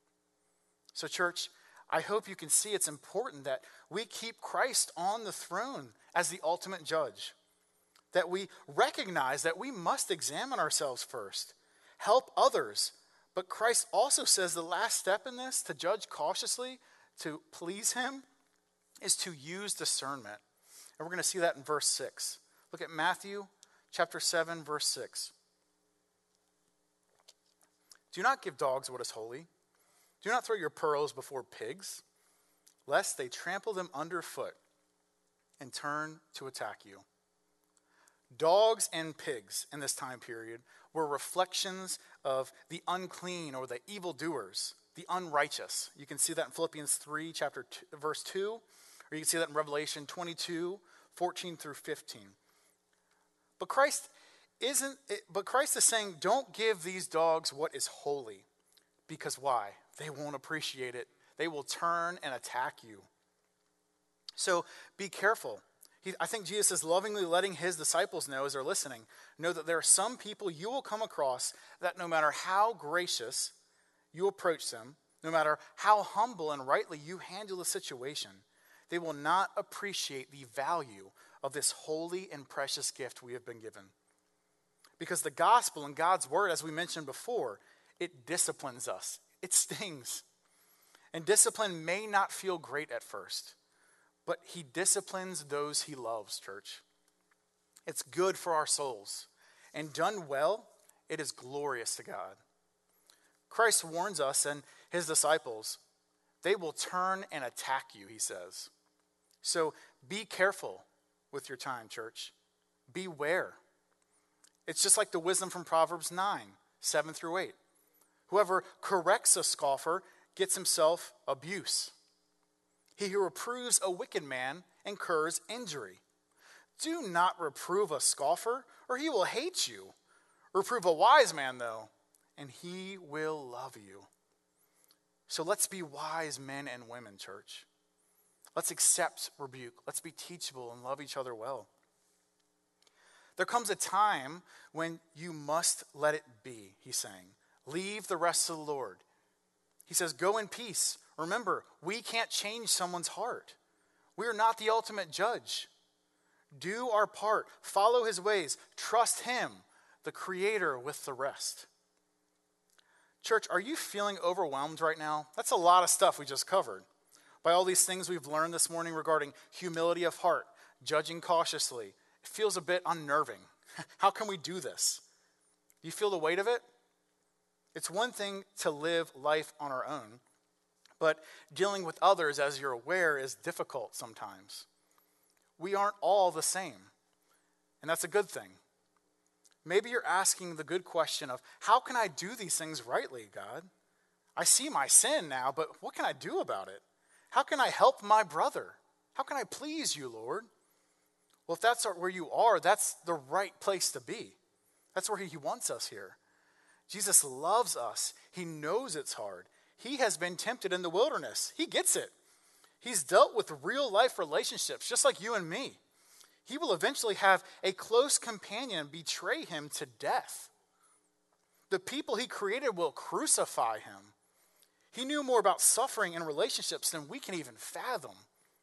So church, I hope you can see it's important that we keep Christ on the throne as the ultimate judge. That we recognize that we must examine ourselves first, help others. But Christ also says the last step in this, to judge cautiously, to please him, is to use discernment. And we're going to see that in verse six. Look at Matthew chapter seven, verse six. "Do not give dogs what is holy. Do not throw your pearls before pigs, lest they trample them underfoot and turn to attack you. Dogs and pigs in this time period were reflections of the unclean or the evildoers, the unrighteous. You can see that in Philippians three, chapter two, verse two, or you can see that in Revelation twenty-two, fourteen through fifteen. But Christ isn't, but Christ is saying, don't give these dogs what is holy. Because why? They won't appreciate it. They will turn and attack you. So be careful. He, I think Jesus is lovingly letting his disciples know as they're listening, know that there are some people you will come across that no matter how gracious you approach them, no matter how humble and rightly you handle the situation, they will not appreciate the value of this holy and precious gift we have been given. Because the gospel and God's word, as we mentioned before, it disciplines us. It stings. And discipline may not feel great at first, but he disciplines those he loves, church. It's good for our souls. And done well, it is glorious to God. Christ warns us and his disciples, they will turn and attack you, he says. So be careful with your time, church. Beware. It's just like the wisdom from Proverbs nine, seven through eight. Whoever corrects a scoffer gets himself abuse. He who reproves a wicked man incurs injury. Do not reprove a scoffer, or he will hate you. Reprove a wise man, though, and he will love you. So let's be wise men and women, church. Let's accept rebuke. Let's be teachable and love each other well. There comes a time when you must let it be, he's saying. Leave the rest to the Lord. He says, go in peace. Remember, we can't change someone's heart. We are not the ultimate judge. Do our part. Follow his ways. Trust him, the creator, with the rest. Church, are you feeling overwhelmed right now? That's a lot of stuff we just covered. By all these things we've learned this morning regarding humility of heart, judging cautiously. It feels a bit unnerving. How can we do this? Do you feel the weight of it? It's one thing to live life on our own, but dealing with others, as you're aware, is difficult sometimes. We aren't all the same, and that's a good thing. Maybe you're asking the good question of, how can I do these things rightly, God? I see my sin now, but what can I do about it? How can I help my brother? How can I please you, Lord? Well, if that's where you are, that's the right place to be. That's where he wants us here. Jesus loves us. He knows it's hard. He has been tempted in the wilderness. He gets it. He's dealt with real life relationships, just like you and me. He will eventually have a close companion betray him to death. The people he created will crucify him. He knew more about suffering and relationships than we can even fathom.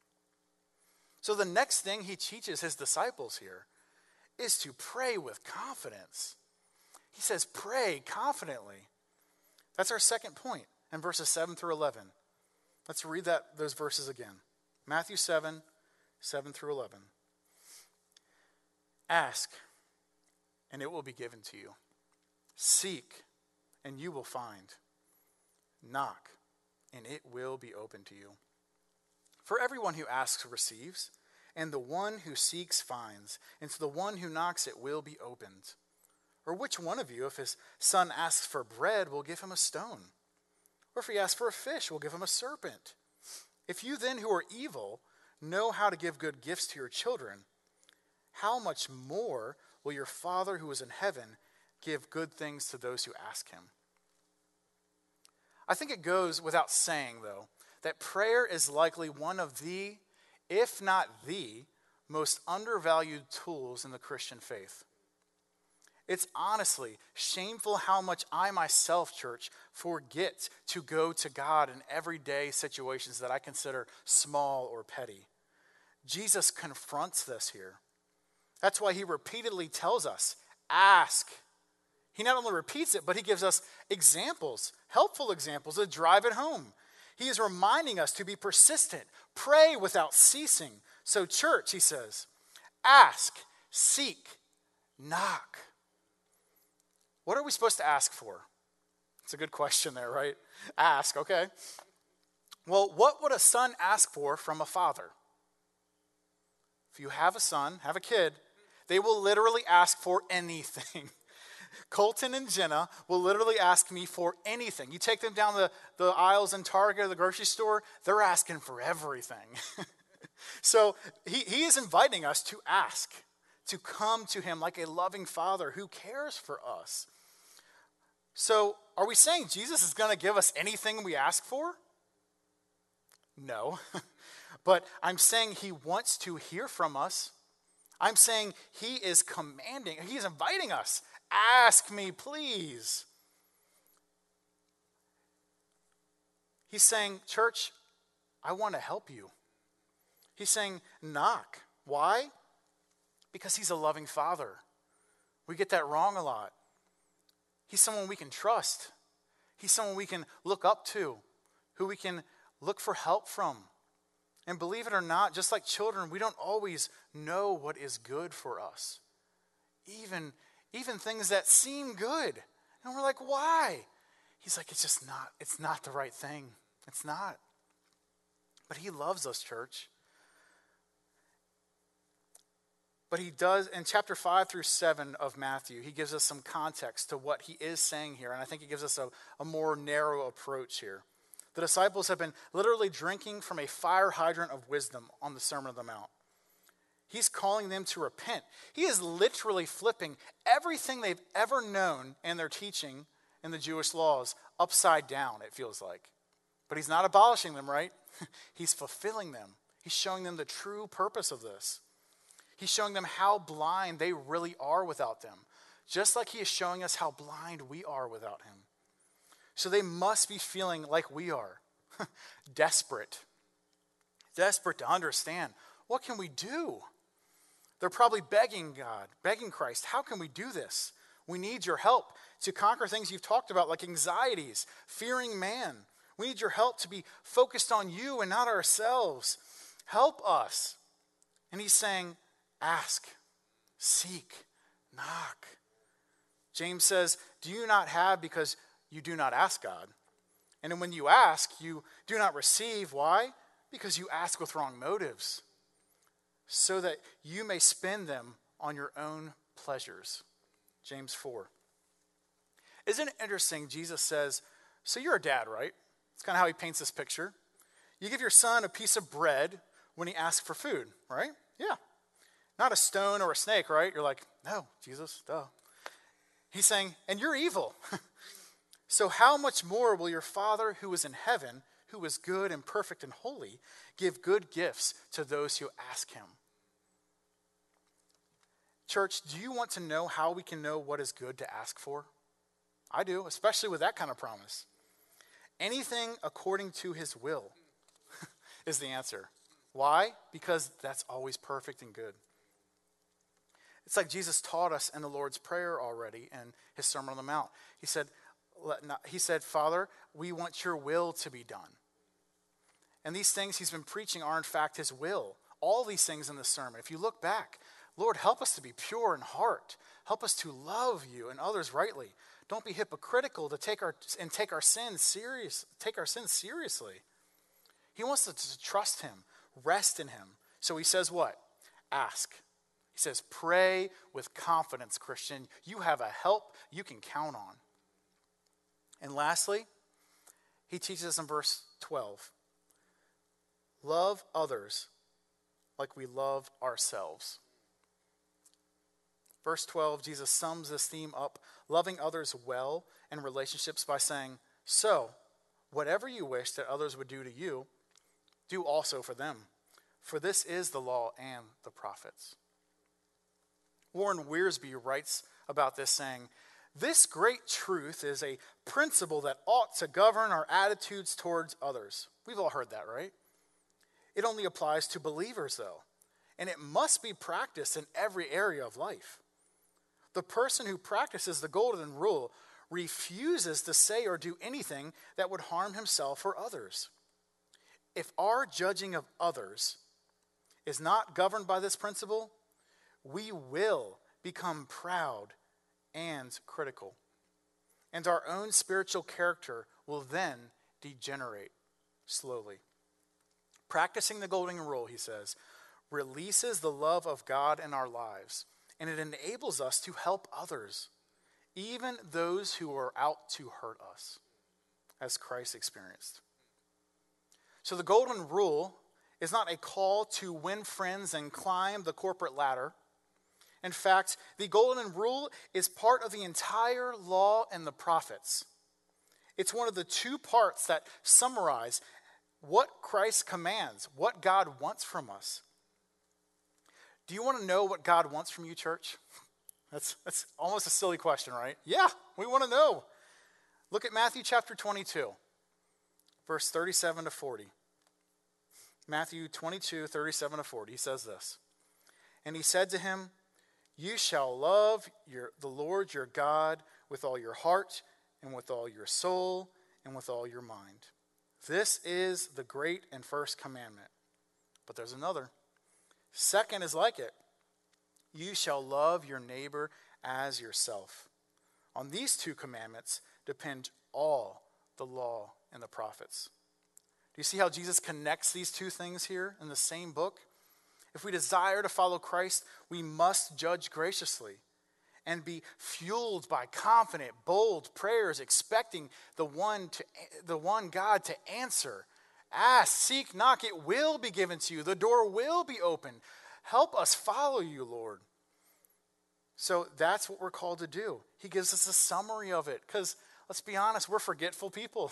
So the next thing he teaches his disciples here is to pray with confidence. He says, pray confidently. That's our second point in verses seven through eleven. Let's read that those verses again. Matthew seven, seven through eleven. Ask, and it will be given to you. Seek, and you will find. Knock, and it will be open to you. For everyone who asks receives, and the one who seeks finds, and to the one who knocks it will be opened. Or which one of you, if his son asks for bread, will give him a stone? Or if he asks for a fish, will give him a serpent? If you then, who are evil, know how to give good gifts to your children, how much more will your Father who is in heaven give good things to those who ask him? I think it goes without saying, though, that prayer is likely one of the, if not the, most undervalued tools in the Christian faith. It's honestly shameful how much I myself, church, forget to go to God in everyday situations that I consider small or petty. Jesus confronts this here. That's why he repeatedly tells us, ask. He not only repeats it, but he gives us examples, helpful examples to drive it home. He is reminding us to be persistent, pray without ceasing. So church, he says, ask, seek, knock. What are we supposed to ask for? It's a good question there, right? Ask, okay. Well, what would a son ask for from a father? If you have a son, have a kid, They will literally ask for anything. Colton and Jenna will literally ask me for anything. You take them down the, the aisles in Target or the grocery store, they're asking for everything. So he, he is inviting us to ask, to come to him like a loving father who cares for us. So are we saying Jesus is going to give us anything we ask for? No. But I'm saying he wants to hear from us. I'm saying he is commanding, he's inviting us. Ask me, please. He's saying, church, I want to help you. He's saying, knock. Why? Because he's a loving father. We get that wrong a lot. He's someone we can trust. He's someone we can look up to, who we can look for help from. And believe it or not, just like children, we don't always know what is good for us. Even, even things that seem good. And we're like, why? He's like, it's just not, it's not the right thing. It's not. But he loves us, church. But he does, in chapter five through seven of Matthew, he gives us some context to what he is saying here. And I think he gives us a, a more narrow approach here. The disciples have been literally drinking from a fire hydrant of wisdom on the Sermon on the Mount. He's calling them to repent. He is literally flipping everything they've ever known in their teaching in the Jewish laws upside down, it feels like. But he's not abolishing them, right? He's fulfilling them. He's showing them the true purpose of this. He's showing them how blind they really are without them, just like he is showing us how blind we are without him. So they must be feeling like we are, desperate, desperate to understand, what can we do? They're probably begging God, begging Christ, how can we do this? We need your help to conquer things you've talked about, like anxieties, fearing man. We need your help to be focused on you and not ourselves. Help us. And he's saying, ask, seek, knock. James says, do you not have because you do not ask God? And then when you ask, you do not receive. Why? Because you ask with wrong motives, so that you may spend them on your own pleasures. James four. Isn't it interesting? Jesus says, so you're a dad, right? It's kind of how he paints this picture. You give your son a piece of bread when he asks for food, right? Yeah. Not a stone or a snake, right? You're like, no, Jesus, duh. He's saying, and you're evil. So how much more will your Father who is in heaven, who is good and perfect and holy, give good gifts to those who ask him? Church, do you want to know how we can know what is good to ask for? I do, especially with that kind of promise. Anything according to his will is the answer. Why? Because that's always perfect and good. It's like Jesus taught us in the Lord's Prayer already in his Sermon on the Mount. He said, he said, Father, we want your will to be done. And these things he's been preaching are in fact his will. All these things in the sermon. If you look back, Lord, help us to be pure in heart. Help us to love you and others rightly. Don't be hypocritical to take our and take our sins serious. Take our sins seriously. He wants us to trust him, rest in him. So he says what? Ask. He says, pray with confidence, Christian. You have a help you can count on. And lastly, he teaches us in verse twelve, love others like we love ourselves. Verse twelve, Jesus sums this theme up, loving others well in relationships by saying, so, whatever you wish that others would do to you, do also for them. For this is the law and the prophets. Warren Wiersbe writes about this saying, this great truth is a principle that ought to govern our attitudes towards others. We've all heard that, right? It only applies to believers, though, and it must be practiced in every area of life. The person who practices the golden rule refuses to say or do anything that would harm himself or others. If our judging of others is not governed by this principle, we will become proud and critical. And our own spiritual character will then degenerate slowly. Practicing the golden rule, he says, releases the love of God in our lives. and it enables us to help others, even those who are out to hurt us, as Christ experienced. So the golden rule is not a call to win friends and climb the corporate ladder. In fact, the golden rule is part of the entire law and the prophets. It's one of the two parts that summarize what Christ commands, what God wants from us. Do you want to know what God wants from you, church? That's, that's almost a silly question, right? Yeah, we want to know. Look at Matthew chapter twenty-two, verse thirty-seven to forty. Matthew twenty-two, thirty-seven to forty. He says this. And he said to him, you shall love your, the Lord your God with all your heart and with all your soul and with all your mind. This is the great and first commandment. But there's another. Second is like it. You shall love your neighbor as yourself. On these two commandments depend all the law and the prophets. Do you see how Jesus connects these two things here in the same book? If we desire to follow Christ, we must judge graciously and be fueled by confident, bold prayers, expecting the one to the one God to answer. Ask, seek, knock, it will be given to you. The door will be opened. Help us follow you, Lord. So that's what we're called to do. He gives us a summary of it because, let's be honest, we're forgetful people.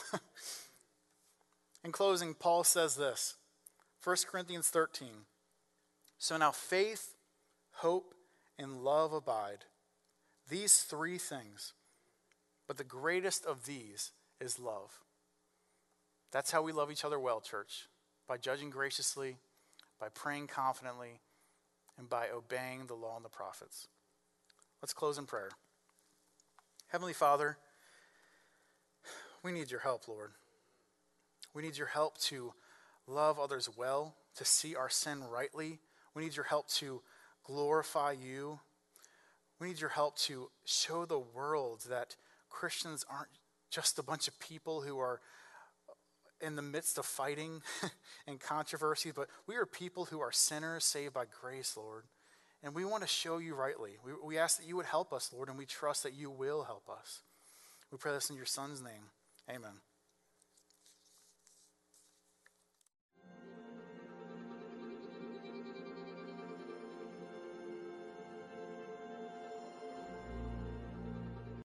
In closing, Paul says this, First Corinthians thirteen. So now faith, hope, and love abide. These three things. But the greatest of these is love. That's how we love each other well, church. By judging graciously, by praying confidently, and by obeying the law and the prophets. Let's close in prayer. Heavenly Father, we need your help, Lord. We need your help to love others well, to see our sin rightly. We need your help to glorify you. We need your help to show the world that Christians aren't just a bunch of people who are in the midst of fighting and controversy, but we are people who are sinners saved by grace, Lord. And we want to show you rightly. We, we ask that you would help us, Lord, and we trust that you will help us. We pray this in your Son's name. Amen.